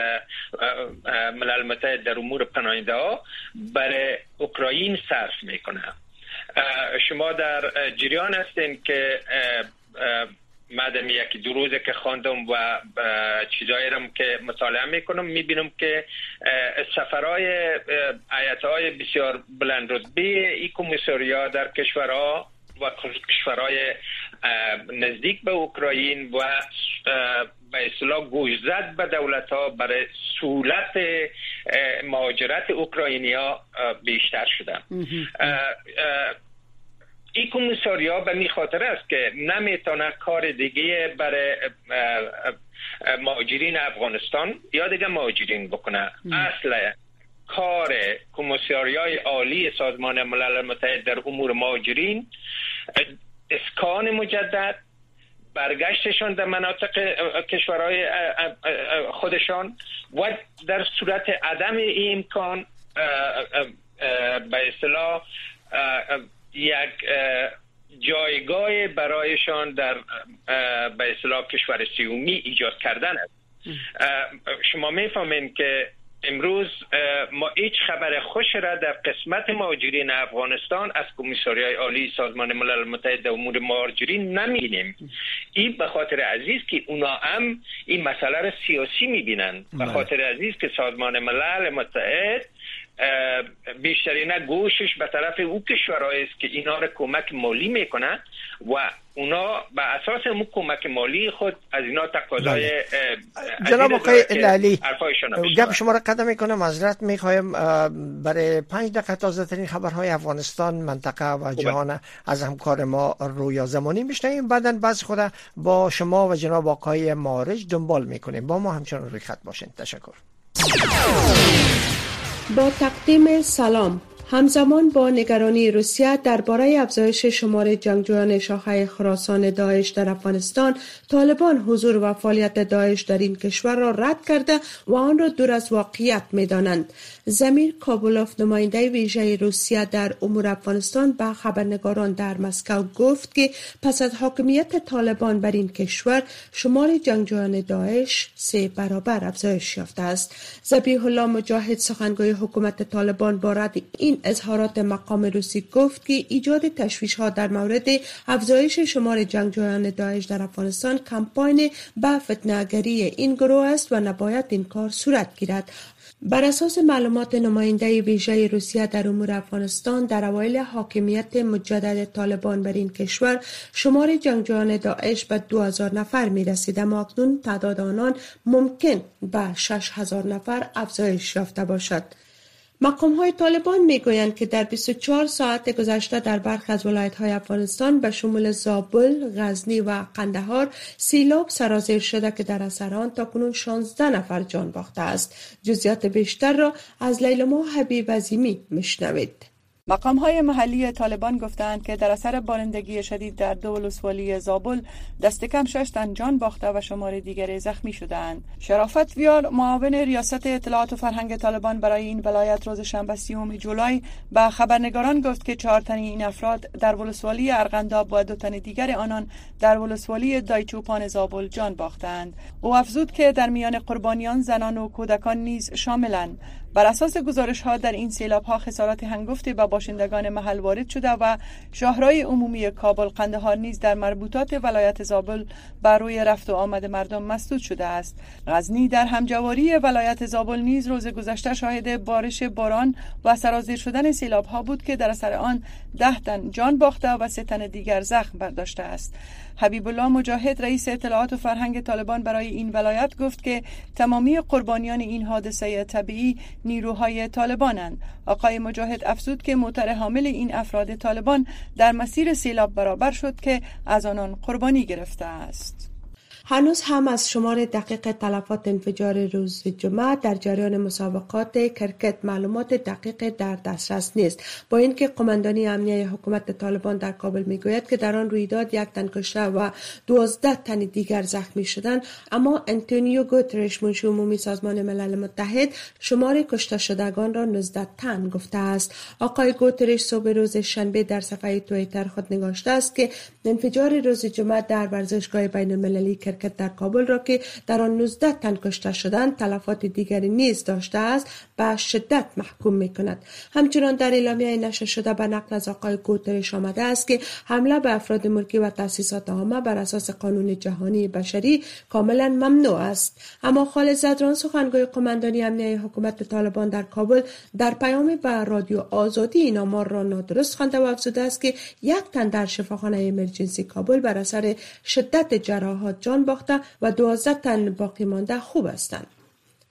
ملل متحد در امور پناهنده ها برای اوکراین صرف میکنه. شما در جریان هستین که مادام یکی دو روزه که خواندم و چیزایی رو که مطالعه میکنم میبینم که سفرهای هیئت‌های بسیار بلند رتبه این کمیساریا در کشورها و کشورهای نزدیک به اوکراین و به اصطلاح گوشزد به دولت‌ها برای سهولت مهاجرت اوکراینیا بیشتر شده. این کمیساریا به می خاطر است که نمیتونه کار دیگه برای مهاجرین افغانستان یا دیگه مهاجرین بکنه. اصلا کار کمیساریای عالی سازمان ملل متحد در امور مهاجرین اسکان مجدد، برگشتشان در مناطق کشورهای خودشان و در صورت عدم این امکان به اصطلاح یک جایگاه برایشان در به اصطلاح کشور سومی ایجاد کردن است. شما میفهمین که امروز ما هیچ خبر خوش را در قسمت مهاجرین افغانستان از کمیساریای عالی سازمان ملل متحد در امور مهاجرین نمی‌بینیم. این به خاطر عزیز که اونا هم این مسئله را سیاسی می‌بینن، به خاطر عزیز که سازمان ملل متحد بیشترین گوشش به طرف او کشورهایی است که اینا را کمک مالی میکنه و اونا به اساس اون کمک مالی خود از اینا تقاضای جناب آقای لالی گپ شما را قدم میکنم. معذرت میخوایم برای پنج دقیقه تازه ترین خبرهای افغانستان، منطقه و جهان از همکار ما رویا زمانی میشنویم. بعداً بعض خود با شما و جناب آقای مارج دنبال میکنیم. با ما همچنان روی خط باشین. تشکر. با تقدیم سلام، همزمان با نگرانی روسیه درباره افزایش شمار جنگجویان شاخه خراسان داعش در افغانستان، طالبان حضور و فعالیت داعش در این کشور را رد کرده و آن را دور از واقعیت می‌دانند. زمیر کابولوف، نماینده ویژه روسیه در امور افغانستان، به خبرنگاران در مسکو گفت که پس از حاکمیت طالبان بر این کشور، شمار جنگجویان داعش سه برابر افزایش یافته است. ذبیح الله مجاهد، سخنگوی حکومت طالبان، با رد این اظهارات مقام روسی گفت که ایجاد تشویش‌ها در مورد افزایش شمار جنگجویان داعش در افغانستان کمپاین به فتنه‌گری این گروه است و نباید این کار صورت گیرد. بر اساس معلومات نماینده ویژه روسیه در امور افغانستان، در اوایل حاکمیت مجدد طالبان بر این کشور، شمار جنگجویان داعش به دو هزار نفر می رسید، اما اکنون تعداد آنان ممکن به شش هزار نفر افزایش یافته باشد. مقام‌های طالبان می‌گویند که در بیست و چهار ساعت گذشته در برخی از ولایت‌های افغانستان به شمول زابل، غزنی و قندهار سیلاب سرازیر شده که در اثر آن تاکنون شانزده نفر جان باخته است. جزئیات بیشتر را از لیلما حبیب عظیمی میشنوید. مقام‌های محلی طالبان گفتند که در اثر بارندگی شدید در دو ولسوالی زابل دست کم شش تن جان باخته و شمار دیگری زخمی شدند. شرافت ویار، معاون ریاست اطلاعات و فرهنگ طالبان برای این ولایت، روز شنبه سیوم جولای به خبرنگاران گفت که چهار تن این افراد در ولسوالی ارغنداب و دو تن دیگر آنان در ولسوالی دایچوپان زابل جان باختند. او افزود که در میان قربانیان زنان و کودکان نیز شاملند. بر اساس گزارش‌ها در این سیلاب‌ها خسارات هنگفتی به باشندگان محل وارد شده و شاهرای عمومی کابل قندهار نیز در مربوطات ولایت زابل بر روی رفت و آمد مردم مسدود شده است. غزنی در همجواری ولایت زابل نیز روز گذشته شاهد بارش باران و سرازیر شدن سیلاب‌ها بود که در اثر آن ده تن جان باخته و سه تن دیگر زخم برداشته است. حبیب الله مجاهد، رئیس اطلاعات و فرهنگ طالبان برای این ولایت، گفت که تمامی قربانیان این حادثه طبیعی نیروهای طالبانند. آقای مجاهد افزود که موتر حامل این افراد طالبان در مسیر سیلاب برابر شد که از آنان قربانی گرفته است. هنوز هم از شمار دقیق تلفات انفجار روز جمعه در جریان مسابقات کرکت معلومات دقیق در دسترس نیست، با اینکه قماندانی امنیه حکومت طالبان در کابل میگوید که در آن رویداد یک تن کشته و دوازده تن دیگر زخمی شدند، اما انتونیو گوترش، منشی عمومی سازمان ملل متحد، شمار کشته شدگان را نوزده تن گفته است. آقای گوترش صبح روز شنبه در صفحه توییتر خود نگاشته است که انفجار روز جمعه در ورزشگاه بین المللی کرکت در کابل را که در آن نوزده تن کشته شدند تلفات دیگری نیز داشته است به شدت محکوم می‌کند. همچنان در اعلامیه نشر شده به نقل از آقای گوترش آمده است که حمله به افراد ملکی و تأسیسات عامه بر اساس قانون جهانی بشری کاملا ممنوع است. اما خالد زدران، سخنگوی قماندانی امنیه حکومت طالبان در کابل، در پیامی به رادیو آزادی این آمار را نادرست خوانده و افزوده است که یک تن در شفاخانه امرجنسی کابل بر اثر شدت جراحات جان باخته و دوازده تن باقی مانده خوب هستند.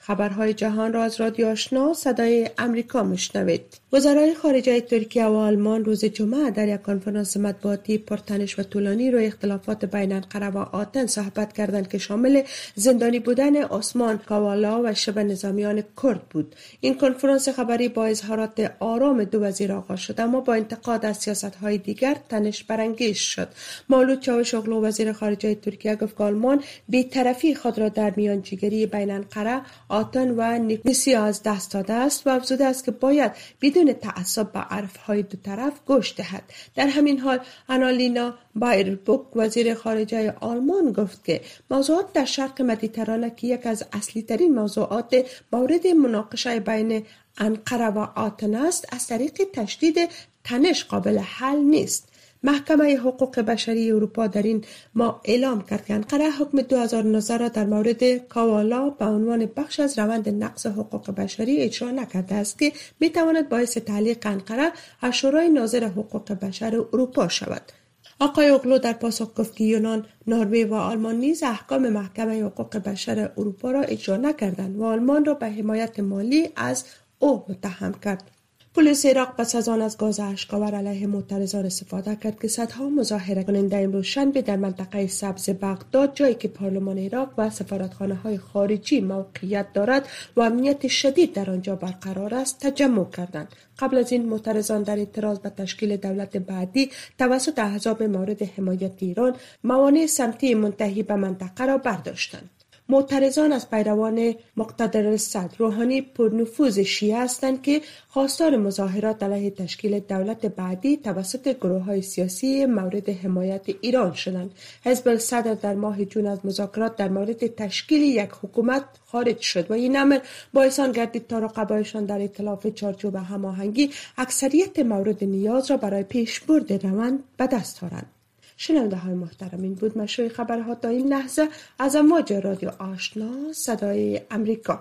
خبرهای جهان را از رادیو آشنا صدای امریکا میشنوید. وزرای خارجه ترکیه و آلمان روز جمعه در یک کنفرانس مطبوعاتی پرتنش و طولانی روی اختلافات بین انقره و آتن صحبت کردند که شامل زندانی بودن عثمان کاوالا و شبه نظامیان کرد بود. این کنفرانس خبری با اظهارات آرام دو وزیر آغاز شد، اما با انتقاد از سیاست‌های دیگر تنش برانگیز شد. مولود چاوشوغلو وزیر خارجه ترکیه گفت که آلمان بی‌طرفی خود را در میانجیگری بین انقره، آتن و نیکوسیا از دست داده است و افزوده است که باید بدون تعصب به حرف‌های دو طرف گوش دهد. در همین حال آنالینا بایربوک وزیر خارجه آلمان گفت که موضوعات در شرق مدیترانه که یک از اصلی ترین موضوعات مورد مناقشه بین انقره و آتن است، از طریق تشدید تنش قابل حل نیست. محکمه حقوق بشری اروپا در این ماه اعلام کرد که انقره حکم دو هزار و نوزده را در مورد کاوالا به عنوان بخش از روند نقض حقوق بشری اجرا نکرده است که میتواند باعث تعلیق انقره از شورای ناظر حقوق بشر اروپا شود. آقای اوغلو در پاسخ گفت که یونان، نروژ و آلمان نیز احکام محکمه حقوق بشر اروپا را اجرا نکردند و آلمان را به حمایت مالی از او متهم کرد. پلیس عراق پس از آن از گاز اشک‌آور علیه معترضان استفاده کرد که صدها مظاهره کننده امروز شنبه در منطقه سبز بغداد، جایی که پارلمان عراق و سفارتخانه‌های خارجی موقعیت دارد و امنیت شدید در آنجا برقرار است، تجمع کردند. قبل از این معترضان در اعتراض به تشکیل دولت بعدی توسط احزاب مورد حمایت ایران موانع سمتی منتهی به منطقه را برداشتند. معترضان از پیروان مقتدر الصدر روحانی پرنفوذ شیعه هستند که خواستار مظاهرات علیه تشکیل دولت بعدی توسط گروه‌های سیاسی مورد حمایت ایران شدند. حزب الصدر در ماه جون از مذاکرات در مورد تشکیل یک حکومت خارج شد و این امر باعث آن گردید تا رقبایشان در ائتلاف چارچوب هماهنگی اکثریت مورد نیاز را برای پیشبرد روند به دست آورند. شنونده های محترم، این بود مشروع خبرها تا این لحظه از امواج رادیو آشنا صدای امریکا.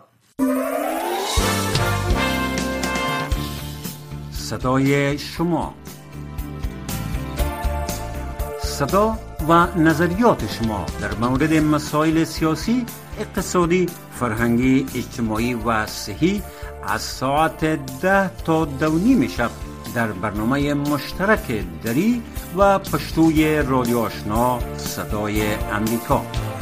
صدای شما، صدا و نظریات شما در مورد مسائل سیاسی، اقتصادی، فرهنگی، اجتماعی و صحی از ساعت ده تا دو نیم شب در برنامه مشترک دری و پشتوی رادیو آشنا صدای امریکا.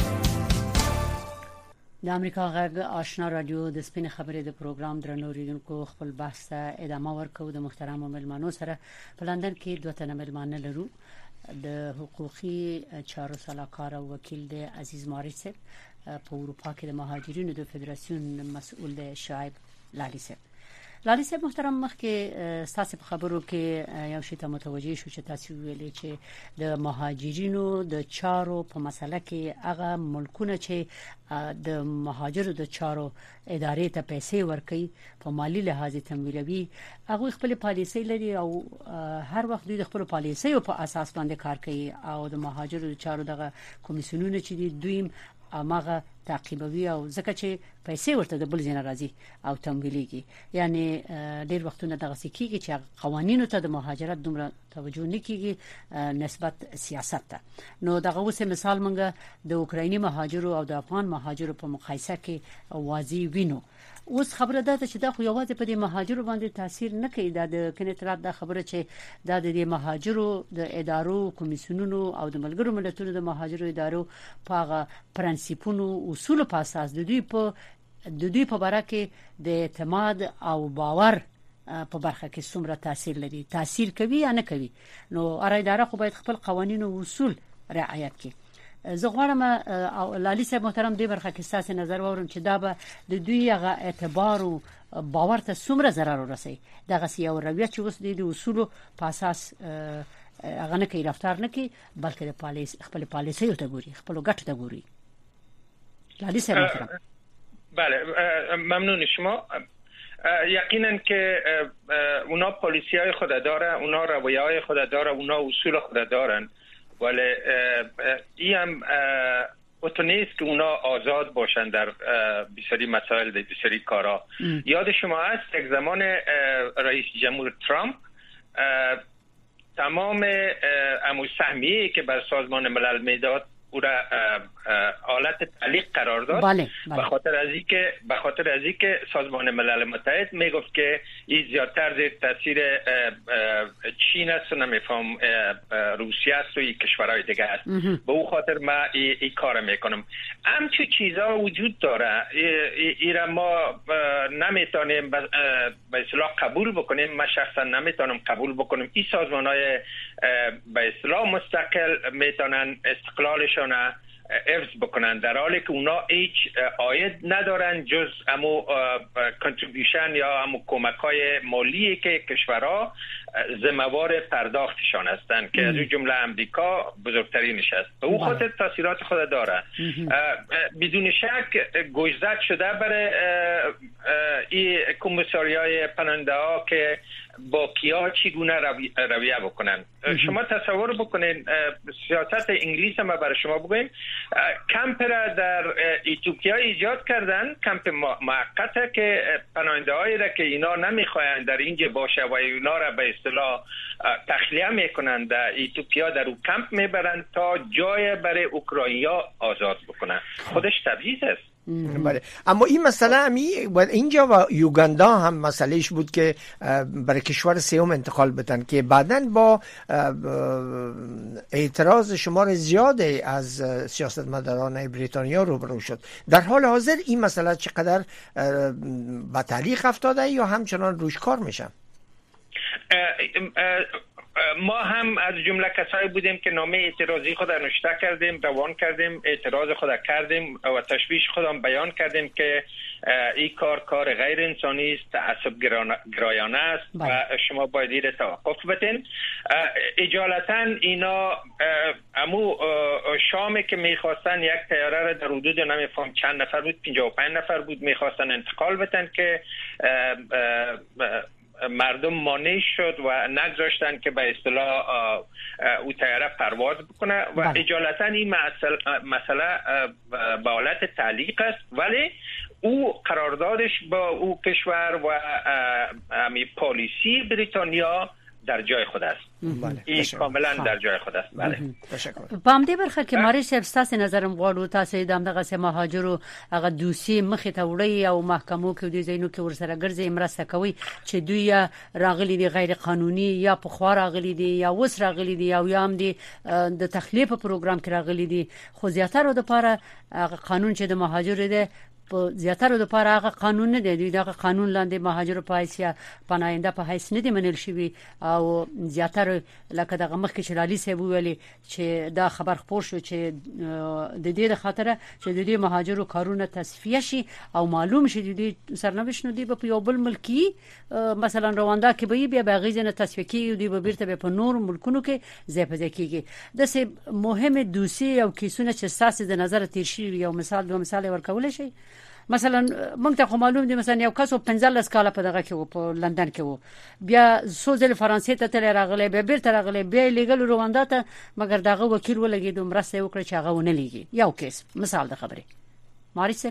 د امریکا غږ آشنا رادیو د سپین خبرې د پروګرام درنو ریډونکو خپل بحث ته ادامه ورکوو. د محترم ملمنو سره په لندن کې دوه تنه ملمانه لرو. د حقوقي چارو سلاکار او وکیل د عزیز مارچ صاحب، په اروپا کې د مهاجرینو د فدراسیون مسؤل د شعیب لالی صاحب. لالی صاحب محترم، مخکې تاسو په خبرو کې یو شی ته متوجه شو چې تاسو ویلي چې د مهاجرینو د چارو په مسله کې هغه ملکونه چې د مهاجرو د چارو ادارې ته پیسې ورکوي په مالی لحاظ تمویلوي، هغه خپل پالیسۍ لري او هر وخت دوی د خپل پالیسۍ په اساس باندې کار کوي او د مهاجرو د چارو دغه کمیسیونونه چې دوی امغه تعقیبوي او ځکه چې پیسې ورته د بل ځای راځي او تمویلېږي. یعنی ډېر وختونه دغه سکیږي چې قوانینو ته د مهاجرت دومره توجه نه کیږي نسبت سیاست ته. نو دغه اوس مثال مونږ د اوکرایني مهاجرو او د افغان مهاجرو په مقایسه کې واضح وینو. اوس خبره ده چې دا خو یوازې په دې مهاجرو باندې تاثیر نه کوي. دا د کنټرات د خبره چې دا د دې مهاجرو د ادارو کمیسیونونو او د ملګرو ملتونو د مهاجرو ادارو په هغه پرنسپونو اصول په اساس د دوی په د دوی په باره کې د اعتماد او باور په برخه کې څومره تاثیر لري، تاثیر کوي یا نه کوي. نو اره اداره خو باید خپل قوانین او اصول رعایت کړي. زه غواړم او لالی صاحب محترم دې برخه کې ستاسو نظر واورم چې دا به د دوی هغه اعتبار او باور ته څومره ضرر ورسوي. دغه یو رویه چې اوس د اصولو په اساس هغه نه کوي، رفتار نه کوي، بلکې د پالیس خپل پالیسۍ ته ګوري، خپل ګټ ته ګوري. لالی صاحب محترم. بله، ممنون شما. یقینا که اونا پالیسی های خود داره، اونا رویه های خود داره، اونا اصول خود دارن، ولی این هم اوتو نیست که اونا آزاد باشن در بسیاری مسائل، در بسیاری کارا. یاد شما هست یک زمان رئیس جمهور ترامپ تمام امو سهمیه که بر سازمان ملل میداد او را حالت تعلیق قرار داد. بله. به خاطر از اینکه به خاطر از اینکه سازمان ملل متحد میگفت که این زیادتر زیر تاثیر چین است و نمیفهم روسیه است و این کشورهای دیگه است. به او خاطر ما این ای کار میکنم. همچو چیزا وجود داره. ایرا ما نمیتونیم به اصطلاح قبول بکنیم. من شخصا نمیتونم قبول بکنم این سازمان‌های به اصطلاح مستقل میتونن استقلالشون حفظ بکنن، در حالی که اونا هیچ عاید ندارن جز امو کنتریبیوشن یا امو کمک‌های مالی که کشورها ذمه‌وار پرداختشان هستند که از اون جمله امریکا بزرگترینش است. به او خاطر تاثیرات خود داره. بدون شک گوشزد شده برای این کمیساریای پناهنده ها که با کیا چگونه رویه بکنن. شما تصور بکنین، سیاست انگلیس ما برای شما بگویم، کمپ را در ایتوپیا ایجاد کردن، کمپ موقته که پناهنده هایی را که اینا نمیخواین در اینجا باشه و اینا را به اصطلاح تخلیه میکنن در ایتوپیا در او کمپ میبرن تا جای برای اوکراینیا آزاد بکنن. خودش تبعیض است. بله، اما این مسئله همی اینجا و یوگاندا هم مسئلهش بود که برای کشور سوم انتقال بدن که بعداً با اعتراض شمار زیادی از سیاستمداران بریتانیا روبرو شد. در حال حاضر این مسئله چقدر به تعلیق افتاده یا همچنان روش کار میشن؟ ما هم از جمله کسایی بودیم که نامه اعتراضی خود نوشته کردیم، روان کردیم، اعتراض خود کردیم و تشویش خودم بیان کردیم که این کار کار غیر انسانی است، تعصب گرایانه است و شما باید این توقف بدین. اجالتا اینا امو شامی که میخواستن یک طیاره را در حدود نمیفهم چند نفر بود، پنجاه و پنج نفر بود، میخواستن انتقال بدن که مردم مانع شد و نگذاشتن که به اصطلاح او طیاره پرواز بکنه و بله. اجالتا این مسئله به حالت تعلیق است، ولی او قراردادش با او کشور و همی پالیسی بریتانیا در جای خود است. بله. این کاملا در جای خود است. بله. تشکر. په همدې برخه کې ماري صاحب ستاسو نظر غواړو تاسو د دغه مهاجرو هغه دوسي مخې ته وړي او محکمو کې د زینو کې ورسره ګرځي مرسته کوي چې دوی راغلي دي غیر قانوني یا په خوا راغلي دي یا وس راغلي دي او یا هم دي د تخلیه په پروګرام کې راغلي دي، خو زیاتره د لپاره هغه قانون چې د مهاجرو دی په زیاتره د لپاره هغه قانون نه دی، دغه قانون لاندې مهاجر په حیث یا پناهنده په حیث نه دی منل شوی او زیاتره لکه دغه مخکې چې لالی صاحب ویلي چې دا خبر خپور شو چې د دې خاطر چې د دې مهاجرو کارونه تصفیه شي او معلوم شي د دې سرنوشت نو دی په یو بل ملکی مثلا رواندا کې به بیا بغیزه نه تصفیه کی دی به بیرته په نور ملکونو کې ځای په ځای کېږي. د سه مهمه دوسی او کیسونه چې ساسي د نظر تیر شي یو مثال دوه مثال ورکول شي. مثلا مونږ ته خو معلوم دي مثلا یو کس پنځلس کاله په دغه کې و په لندن کې و، بیا سوزل فرانسې ته تل راغلی، بیا بیرته راغلی، بیا لیګل رواندا ته، مګر دغه وکیل ولګید مرسته وکړه چې هغه ونه لیږي. یو کیس مثال د خبره ماري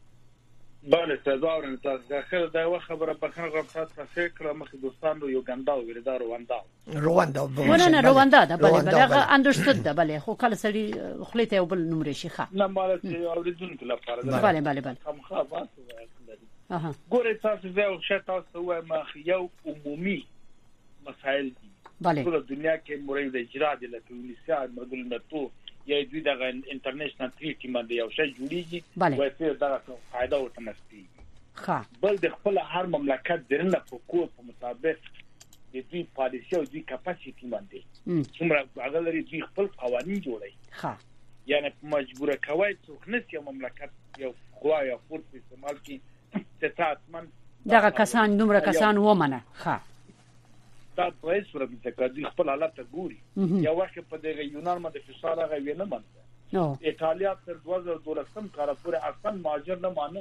بله تظاهر انتاز داخل دا یو خبره په خنه غوښتل تاسو کړه مخې دوستان رو یوګاندا او ویردا رواندا رواندا ونه نه رواندا ده بله بله هغه اندرستود ده بله خو کله سړي خلیته یو بل نمبر شي ښه نه مالت اوریدونکو لپاره بله بله بله هم خاصه اها ګوره تاسو زه او شته تاسو وایم یو عمومي مسائل دي بله ټول دنیا کې مورید اجرا دي لکه ونیسا مدل نتو یا دوی دغه انټرنیشنل ټریټي باندې یو شی جوړیږي وایي چې دا فائدہ ورته نشته ښه بل د خپل هر مملکت درنه په کو په مطابق د دوی پالیسي او دوی کپاسټي باندې څومره هغه لري دوی خپل قوانين جوړي ښه یعنی مجبور کوي څوک نه یو مملکت یو خوا یا فورس استعمال کی چې تاسو دغه کسان دومره کسان ومنه ښه دا په صورت کې چې دوی خپل حالت ته ګوري یو وخت په دغه یونان باندې فشار هغه وینه مانده نو ایتالیا تر دوه زره دولسم کال پورې اصلا مهاجر نه مانه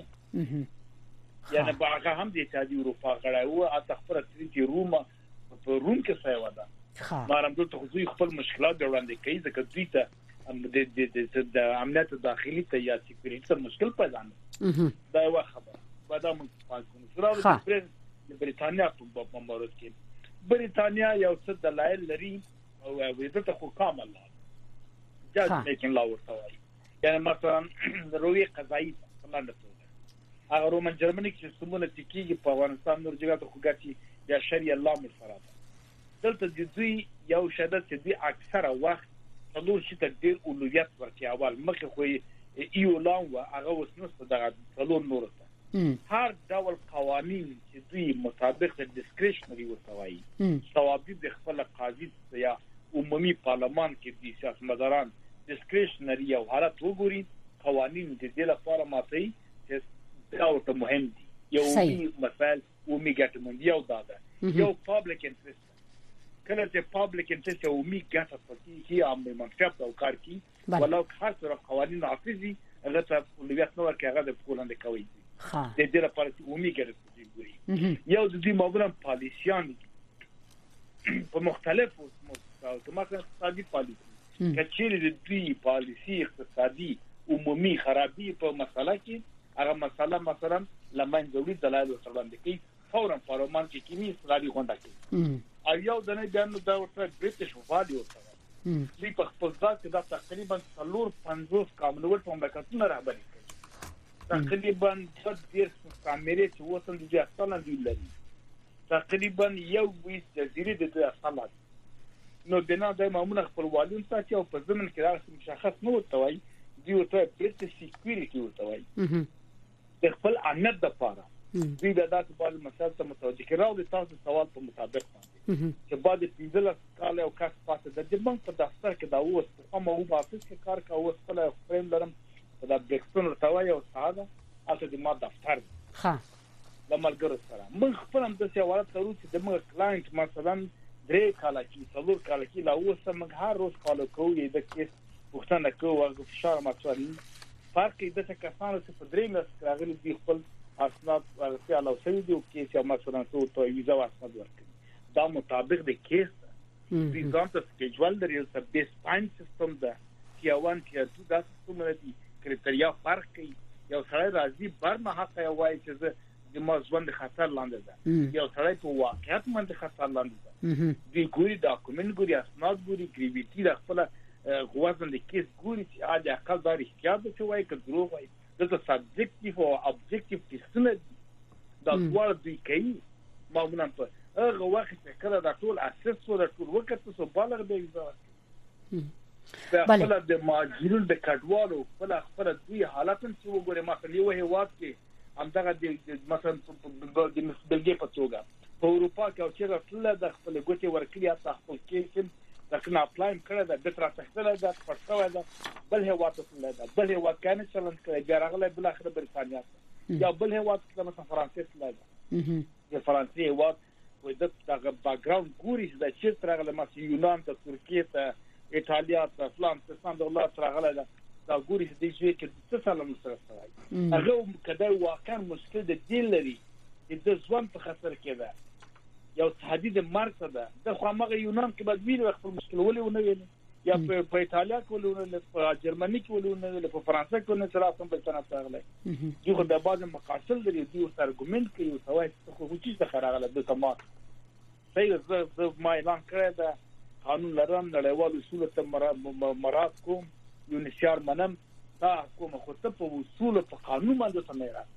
یعنی هغه هم د اتحادیې اروپا غړی او اتخبر تریټي روم په روم کې ځای ودا مارم دلته خو دوی خپل مشکلات وړاندې کوي ځکه دوی ته د د امنیت داخلي ته یا سکیورټي مشکل پیدا نه دا یو خبره بعد موږ پاتې سره د بریتانیا په مورد کې بریتانیا یو څه دلایل لري او ویدته خو کامل جاج میکن لا ورته وایي یعنی مثلا روی قضایی څنګه هغه رومن جرمني چې سمونه تکیږي په افغانستان نور جګړه خو ګټي یا شریعه الله مفرد دلته د دوی یو شاده چې دوی اکثره وخت څلور شي ته ډیر اولویت ورکړي اول مخه خو ایو لام و هغه وسنست دغه څلور نور ته هر ډول قوانين چې دوی مطابق د ډیسکریشنري وتوایي ثوابي د خپل قاضي یا عمومي پارلمان کې د سیاستمداران ډیسکریشنري او حالت وګوري قوانين د دې لپاره ماته چې دا ورته مهم دي یو مثال عمومي ګټه یو دا ده یو پابلیک انټرست کله چې پابلیک انټرست او عمومي ګټه پکې هي عام منفعت او کار کی ولو خاصه قوانين حافظي هغه ته اولویت نو ورکړي هغه د پولند کوي د دې لپاره چې عمومي ګټه ګوري یو د دې موضوع پالیسيان په مختلفو مستویاتو مثلا اقتصادي پالیسي کچېرې د دې پالیسي اقتصادي عمومي خرابي په مسله کې هغه مسله مثلا لمن ضروري دلایل وړاندې کوي فورا پارلمان کې کیمي استرالي غونډه کوي او یو د نه بیان دا ورته بریټیش وفادي ورته دوی په خپل ځای کې دا تقریبا څلور پنځوس کامنولت مملکتونه رهبري کوي تقریبا د دې مستعمره چې وصل دي اصلا دی لري تقریبا یو ویس جزیره د اصلا نو بنا د معموله خپل والون ساتي او په ضمن کې راځي مشخص نو توای دی ورته بریټیش سکیورټي ورته وایي د خپل امنیت لپاره دوی د داسې په مسایل ته متوجه کړو د تاسو سوال په مطابق باندې چې بعد پنځه کال او کاس پاتې د جبن په دفتر کې دا اوس په مو باسس کې کار کاوه خپل فریم لرم دا بریکسون ورتوي او ساده اته د ما دفتر ها د ملګرو سره موږ خپل هم د سیاست ترو چې د موږ کلاینت مثلا درې کال کې څلور کال کې لا اوس موږ هر روز فالو کوو د کیس وختونه کوو او فشار ماتوري فرق دې د کسانو چې په درې مېس راغلي دي خپل اسناد ورته علاوه شوی دی او کیس یا مثلا څو ته ویزا واسطه ورکړي دا مطابق د کیس د ځان ته سکیجول لري چې بیس پاین سیستم ده چې وان کې د داس کومه دي کرایټریا فرق کوي یو سړی راځي برمه حق یې وایي چې د مازوند خطر لاندې ده یو سړی په واقعیت باندې خطر لاندې ده دی ګوري ډاکومنت ګوري اسناد ګوري گریویټي د خپل غوښتنه د کیس ګوري چې اړ اقل داري احتیاط چې وایي که دروغ وایي دا سبجیکټیو او ابجیکټیو ټیسټونه دا ډول دی کوي معمولا په هغه وخت کې کله دا ټول اساس او دا ټول وخت څه بالغ دی په خپل د ماجرون د کډوالو خپل خپل دوی حالت چې وګوري مثلا یو هیواد کې همدغه د مثلا د بلګې په توګه په اروپا کې او چې ټول د خپل ګوتې ورکړي تاسو خپل کې دا کنه اپلایم کړی دا د تر تحصیل دا پټاوه دا بل هیواد ته دا بل هیواد کانه چلن کړی بیا راغله بل اخر برتانیا یا بل هیواد کې مثلا فرانسې ته دا د فرانسې هیواد وې د دا بیک ګراوند ګوري دا چې تر راغله مثلا یونان ته ترکیه ته ایتالیا ته فرانسې څنګه دولت تر راغله دا دا ګوري چې د دې کې څه سلام سره سره هغه کدا واقعا مشکل د دې لري د ځوان په خطر کې ده یو تهدید مرګ ده د خو هغه یونان کې بعد ویل خپل مشکل ولې ونه ویل یا په ایتالیا کې ولونه په جرمني کې ولونه په فرانسې کې ولونه سره هم په تنه راغله یو د بعض مقاصد لري دی او ارګومنت کوي او توای خو هیڅ څه راغله د تمام صحیح زه ما اعلان کړی دا قانون لرم نړیوال اصول ته مراعات کوم یو نشار منم دا کوم خو ته په اصول په قانون باندې سمېرا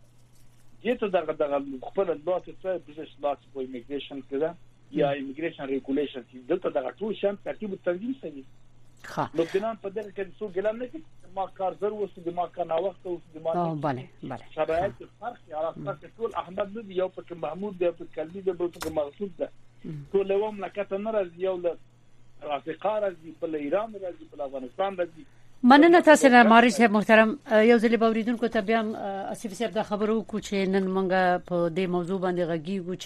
دته دغه دغه خپل الله ته بزنس لاس په ایمیګریشن کې یا ایمیګریشن ریګولیشن چې دلته دغه ټول شان ترتیب تنظیم شوی ها نو بنان په دغه کې څو ګلان نه کې ما کار زر وسو د ما کار نا وخت اوس د ما bale bale شرایط فرق یا راځه ټول احمد دی یو په محمود دی په کلبي دی په مقصود ده ټول یو مملکت نه راځي یو له افریقا راځي په ایران راځي په افغانستان راځي مننه تاسو نه ماري صاحب محترم یو ځلې باوریدونکو ته بیا اسف صاحب دا خبرو کو چې نن مونږه په دې موضوع باندې غږیږو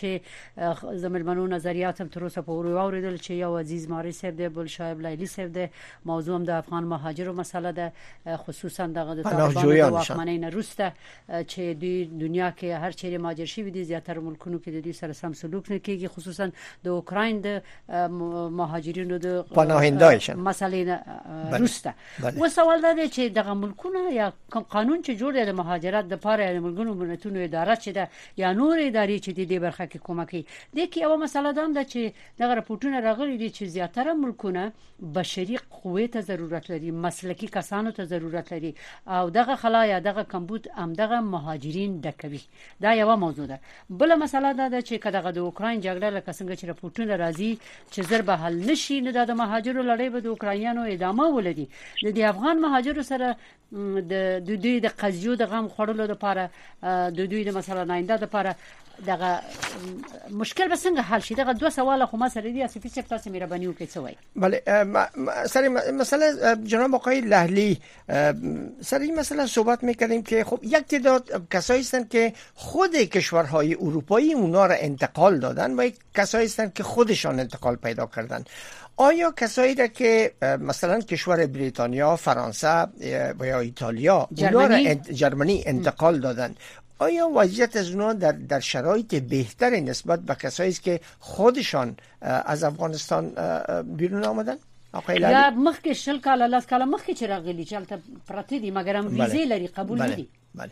چې زملمنو نظریات هم تر اوسه په ورو اوریدل چې یو عزیز ماري صاحب دی بل شایب لیلی صاحب دی موضوع هم د افغان مهاجرو مسله ده خصوصا دغه د طالبانو د واکمنۍ نه وروسته چې د دنیا کې هر چیرې مهاجر شي دي زیاتره ملکونو کې د دې سره سم سلوک نه کیږي خصوصا د اوکراین د مهاجرینو د پناهندایشن مسلې نه وروسته و سوال ده چې دغه ملکونه یا قانون چې جوړ دی د مهاجرت د پاره د ملګرو ملتونو اداره چې ده یا نور ادارې چې د دې برخه کې کومه کوي د کې یو مسله ده چې دغه راپورټونه راغلي دي چې زیاتره ملکونه بشري قوې ته ضرورت لري، مسلکي کسانو ته ضرورت لري او دغه خلا یا دغه کمبود هم دغه مهاجرین ډکوي. دا یو موضوع ده. بل مسله ده چې کداغه د اوکراین جګړه لکه څنګه چې راپورټونه راځي چې زر به حل نشي، نه د مهاجرو لړۍ به د اوکراینانو ادامه ولري. د افغان مهاجرو سره د دوی د قضیو د غم خورلو لپاره د دوی د مثلا ناینده لپاره دغه مشکل به څنګه حل شي؟ دغه دوه سوال خو ما سره دي، اسفی چې تاسو مهرباني وکړئ څه وایي. بله سر مثلا جناب آقای لهلی سر این مسئله صحبت میکردیم که خب یک تعداد کسایی هستند که خود کشورهای اروپایی اونا را انتقال دادن و یک کسایی هستند که خودشان انتقال پیدا کردن. آیا کسایی را که مثلا کشور بریتانیا، فرانسه و یا ایتالیا اونا را انت... جرمنی انتقال دادن، آیا وضعیت از اونا در, در شرایط بهتری نسبت به کسایی است که خودشان از افغانستان بیرون آمدن؟ یا مخکې شل کاله لاس کاله مخکې چې راغلي چې هلته پراته دي مګر هم ویزې لري قبول نه دي. بله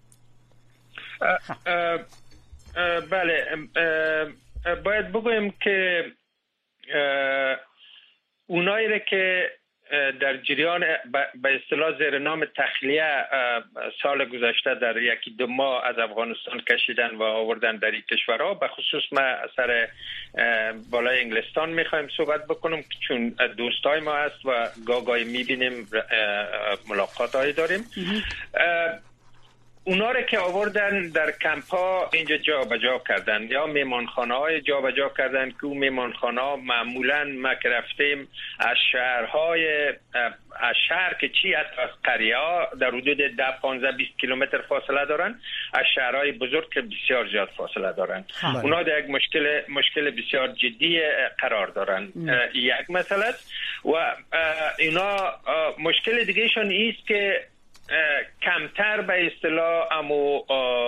بله باید بگویم که اونایی را که در جریان به اصطلاح زیر نام تخلیه سال گذشته در یکی دو ماه از افغانستان کشیدن و آوردن در این کشورها، به خصوص ما سر بالای انگلستان میخوایم صحبت بکنم چون دوستای ما هست و گاگای میبینیم ملاقات هایی داریم. اونا رو که آوردن در کمپ ها اینجا جا بجا کردن یا میمانخانه های جا بجا کردن که اون میمانخانه ها معمولا ما که رفتیم از شهرهای از شهر که چی از قریه ها در حدود ده پانزده بیست کیلومتر فاصله دارن، از شهرهای بزرگ که بسیار زیاد فاصله دارن. اونا در یک مشکل مشکل بسیار جدی قرار دارن. یک مسئله است و اینا مشکل دیگه شون ایست که کمتر به اصطلاح امو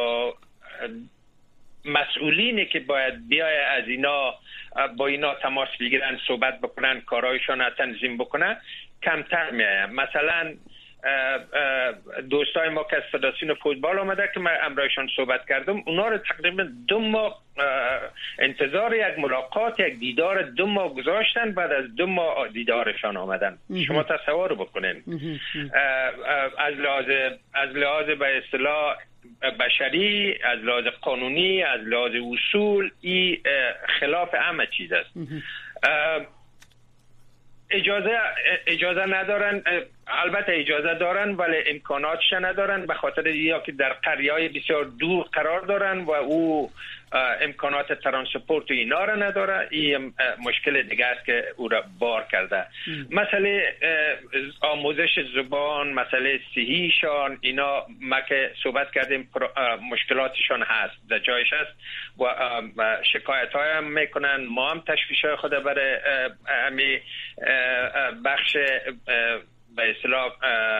مسئولینی که باید بیای از اینا با اینا تماس بگیرن، صحبت بکنن، کارایشان تنظیم بکنن کمتر میایم. مثلا دوستای ما که از فدراسیون فوتبال آمده که من امرایشان صحبت کردم، اونا رو تقریبا دو ماه انتظار یک ملاقات، یک دیدار دو ماه گذاشتن، بعد از دو ماه دیدارشان آمدن. شما تصور بکنین از لحاظ از لحاظ به اصطلاح بشری، از لحاظ قانونی، از لحاظ اصول این خلاف همه چیز است. اجازه اجازه ندارن، البته اجازه دارن ولی امکاناتش ندارن به خاطر یا که در قریه‌های بسیار دور قرار دارن و او امکانات ترانسپورت و اینا را نداره. این مشکل دیگه است که او را بار کرده. مسئله آموزش زبان، مسئله صحیشان، اینا ما که صحبت کردیم مشکلاتشان هست، در جایش هست و شکایت های هم میکنن. ما هم تشویش های خود برای همی بخش به اصطلاح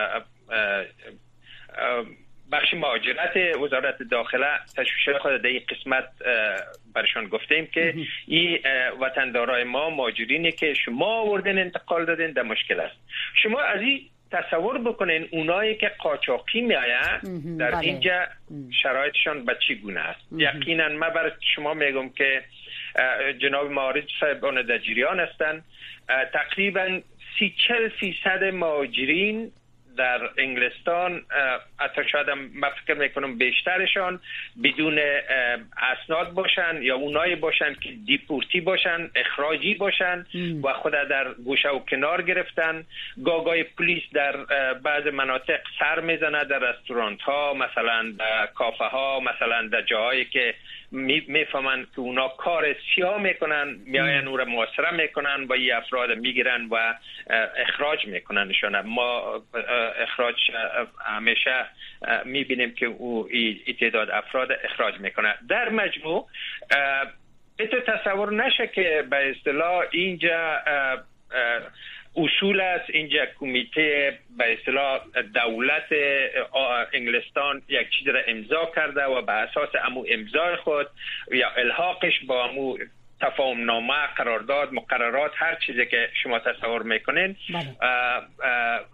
بخش مهاجرت وزارت داخله تشویش خود در این قسمت برشان گفتیم که این وطندارای ما مهاجرینی که شما آوردین انتقال دادین در مشکل است. شما از این تصور بکنین اونایی که قاچاقی میآیند در اینجا شرایطشان به چی گونه است. یقینا من برای شما میگم که جناب معارج صاحبان در جریان هستند. تقریبا سی چل فیصد مهاجرین در انگلستان، حتی شاید من فکر میکنم بیشترشان بدون اسناد باشن یا اونایی باشن که دیپورتی باشن، اخراجی باشن و خود در گوشه و کنار گرفتن. گاگای پلیس در بعض مناطق سر میزنه در رستورانت ها، مثلا در کافه ها، مثلا در جاهایی که میفهمن که اونا کار سیاه میکنن، میاین او را محاصره میکنن و این افراد میگیرن و اخراج میکننشون. ما اخراج همیشه میبینیم که او این تعداد افراد اخراج میکنه. در مجموع تو تصور نشه که به اصطلاح اینجا اصول است، اینجا کمیته به اصطلاح دولت انگلستان یک چیز را امضا کرده و به اساس امو امضای خود یا الحاقش با امو تفاهم نامه، قرارداد، مقررات، هر چیزی که شما تصور میکنین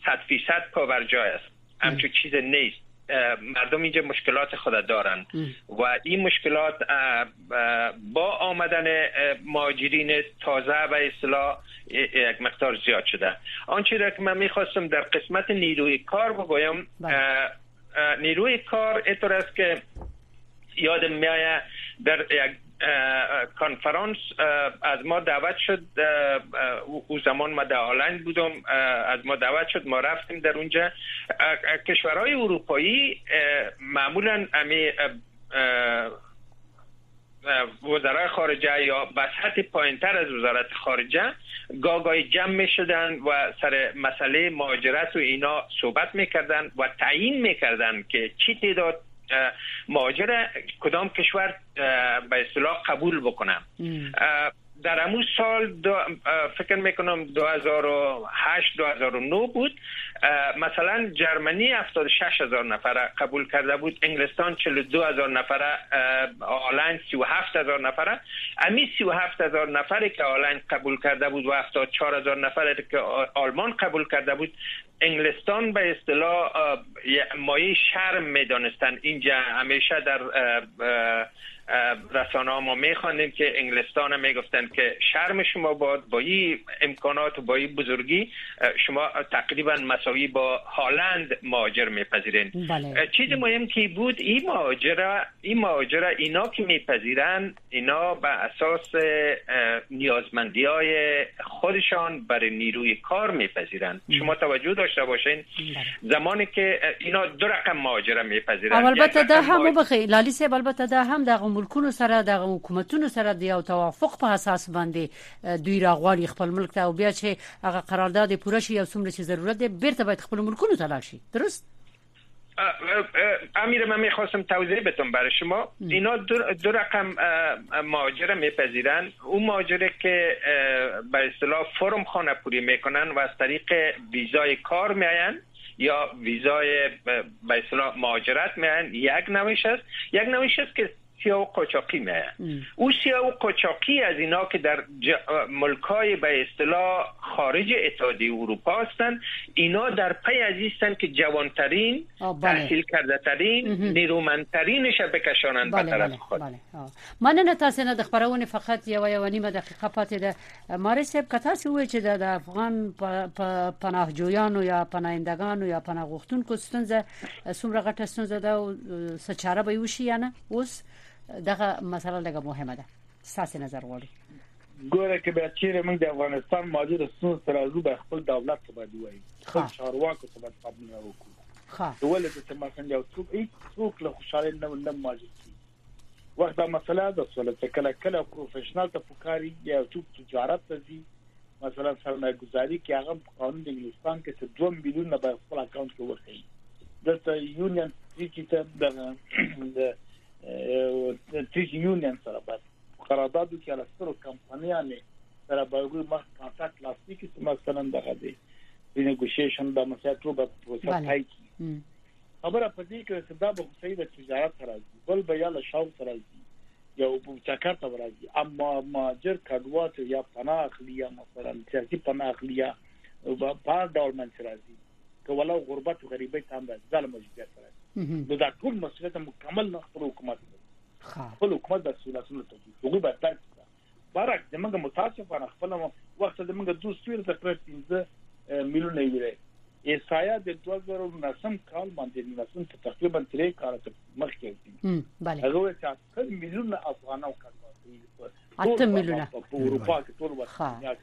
صد فیصد پابرجای است. همچون چیز نیست. مردم اینجا مشکلات خود دارن و این مشکلات با آمدن مهاجرین تازه به اصطلاح یک مقدار زیاد شده. آنچه را که من میخواستم در قسمت نیروی کار بگویم، نیروی کار اینطور است که یادم میآید در یک کنفرانس از ما دعوت شد، او زمان ما در هلند بودم، از ما دعوت شد، ما رفتیم در اونجا. کشورهای اروپایی معمولا امی وزرای خارجه یا وسط پایینتر از وزارت خارجه گاگای جمع می شدن و سر مسئله مهاجرت و اینا صحبت می کردن و تعیین می کردن که چی تعداد مهاجر کدام کشور به اصطلاح قبول بکنم. در همون سال دو فکر میکنم دو هزار و هشت دو هزار و نه بود، مثلا جرمنی هفتاد و شش هزار نفره قبول کرده بود، انگلستان چهل و دو هزار نفره، هلند سی و هفت هزار نفره. امی سی و هفت هزار نفری که هلند قبول کرده بود و هفتاد و چهار هزار نفری که آلمان قبول کرده بود، انگلستان به اصطلاح مایه شرم میدانستن. اینجا همیشه در رسانه ها ما میخواندیم که انگلستان هم میگفتن که شرم شما باد، با این امکانات و با این بزرگی شما تقریبا مساوی با هلند مهاجر میپذیرین. بله. چیز مهم که بود این مهاجر این مهاجر اینا که میپذیرن اینا به اساس نیازمندی های خودشان برای نیروی کار میپذیرن. شما توجه داشته باشین زمانی که اینا دو رقم مهاجر میپذیرن، البته ده هم بخیر لالی صاحب، البته ده هم د ملکونو سره د حکومتونو سره د یو توافق په اساس باندې دوی راغواړي خپل ملک ته، او بیا چې هغه قرارداد پوره شي او څومره چې ضرورت دی بیرته باید خپل ملکونو ته لاړ شي. درست؟ امیر، من میخواستم توضیح بدم برای شما. اینا دو, دو رقم مهاجر میپذیرن. اون مهاجر که به اصطلاح فرم خانه پوری میکنن و از طریق ویزای کار میاین یا ویزای به اصطلاح مهاجرت میاین، یک نوعش است. یک نوعش است که سیاه و قاچاقی میاین. او سیاه و قاچاقی از اینا که در ملکای به اصطلاح خارج اتحادیه اروپا هستند، اینا در پی از هستن که جوانترین، تحصیل کرده ترین، نیرومندترینش بکشانند به طرف خود. مننه تاسو نه د خبرونه فقط یو یو نیمه دقیقه پاتې ده. مارسب کته سی وای چې د افغان پناهجویانو یا پناهندگانو یا پناه غوښتونکو ستونزه څومره غټه ستونزه ده او څه چاره به وشي یا نه؟ اوس دغه مسله لږه مهمه ده، ستاسو نظر غواړي. ګوره کې به چیرې موږ د افغانستان ماجر ستونزې سره روبه به خپل دولت ته باندې وایي، خپل چارواکو ته باندې خبرونه وکړو. ښه ولې چې مثلا یو څوک هیڅ څوک له خوشاله نه نه ماجر کی وخت دا مسله ده سره چې کله کله پروفیشنل ته پکاري یا څوک تجارت ته ځي، مثلا سرمایه‌گذاري کې هغه قانون د انګلستان کې څه دوه میلیون نه په خپل اکاونټ کې ورکړي. دلته یونین ټریټي ته د تریټي یونین سره باید قراردادو کې لاسرو کمپنیانه سره به مخ کانټاکټ لاستی کې مثلا دغه دی رینګوشیشن د مسایلو په پروسس هاي کی خبره پدې کې چې دا به صحیح د تجارت سره بل به یا له شاو سره یا په چکر ته راځي، اما ماجر کډوات یا پناه اخلي یا مثلا سیاسي پناه اخلي یا په ډول منځ راځي که ولا غربت او غریبۍ تام د ظلم موجودیت راځي. نو دا ټول مسله مکمل نه خپل حکومت خپل حکومت د سولاسونو ته وګورئ به تر بارک زمونږ متاسفانه خپل وخت زمونږ دوستویر ته پر پنځه میلیونه یورو ایسایا د دوه زره و نه کال باندې نسم ته تقریبا درې کال ته مخکې دي. بله هغه چې ټول میلیونه افغانان کړو اته میلیونه په اروپا کې ټول وخت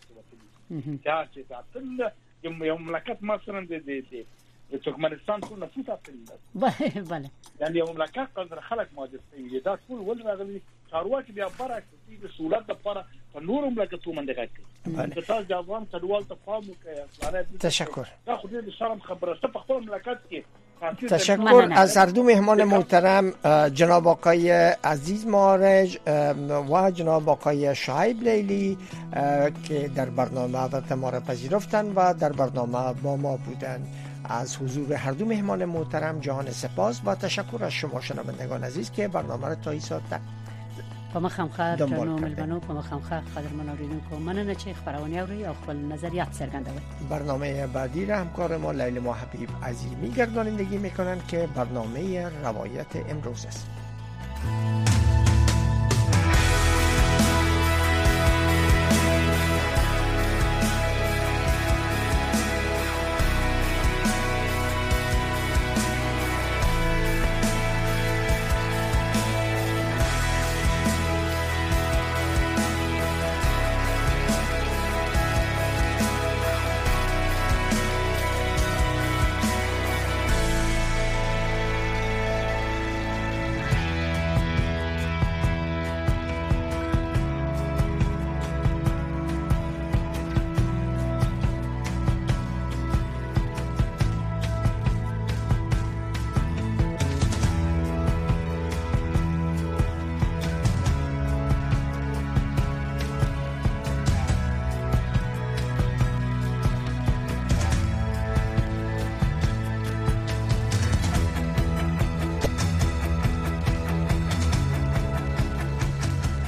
یا چې تاسو یو مملکت مثلا د دې ترکمنستان ټول نفوس اصلي بله بله یعنی یو مملکت قدر خلک موجود دي دا ټول ول راغلي چارواکي بیا برعکس دي د سہولت لپاره په نور مملکتونو باندې راځي. تاسو د افغان کډوال ته فهم وکړئ. تشکر. دا خو دې شرم خبره ست په خپل مملکت کې. تشکر از هر دو مهمان محترم، جناب آقای عزیز مارج و جناب آقای شعیب لیلی که در برنامه ما را پذیرفتند و در برنامه با ما بودند. از حضور هر دو مهمان محترم جهان سپاس و تشکر از شما شنوندگان عزیز که برنامه را تا این ساعت په مخامخ ترنو ملمنو په مخامخ قدرمن اوریدونکو مننه چې خبرونه اوري او خپل نظریات څرګندوي. برنامه بعدی را همکار ما لیلا حبیب عزیمی گردانندگی میکنند که برنامه روایت امروز است.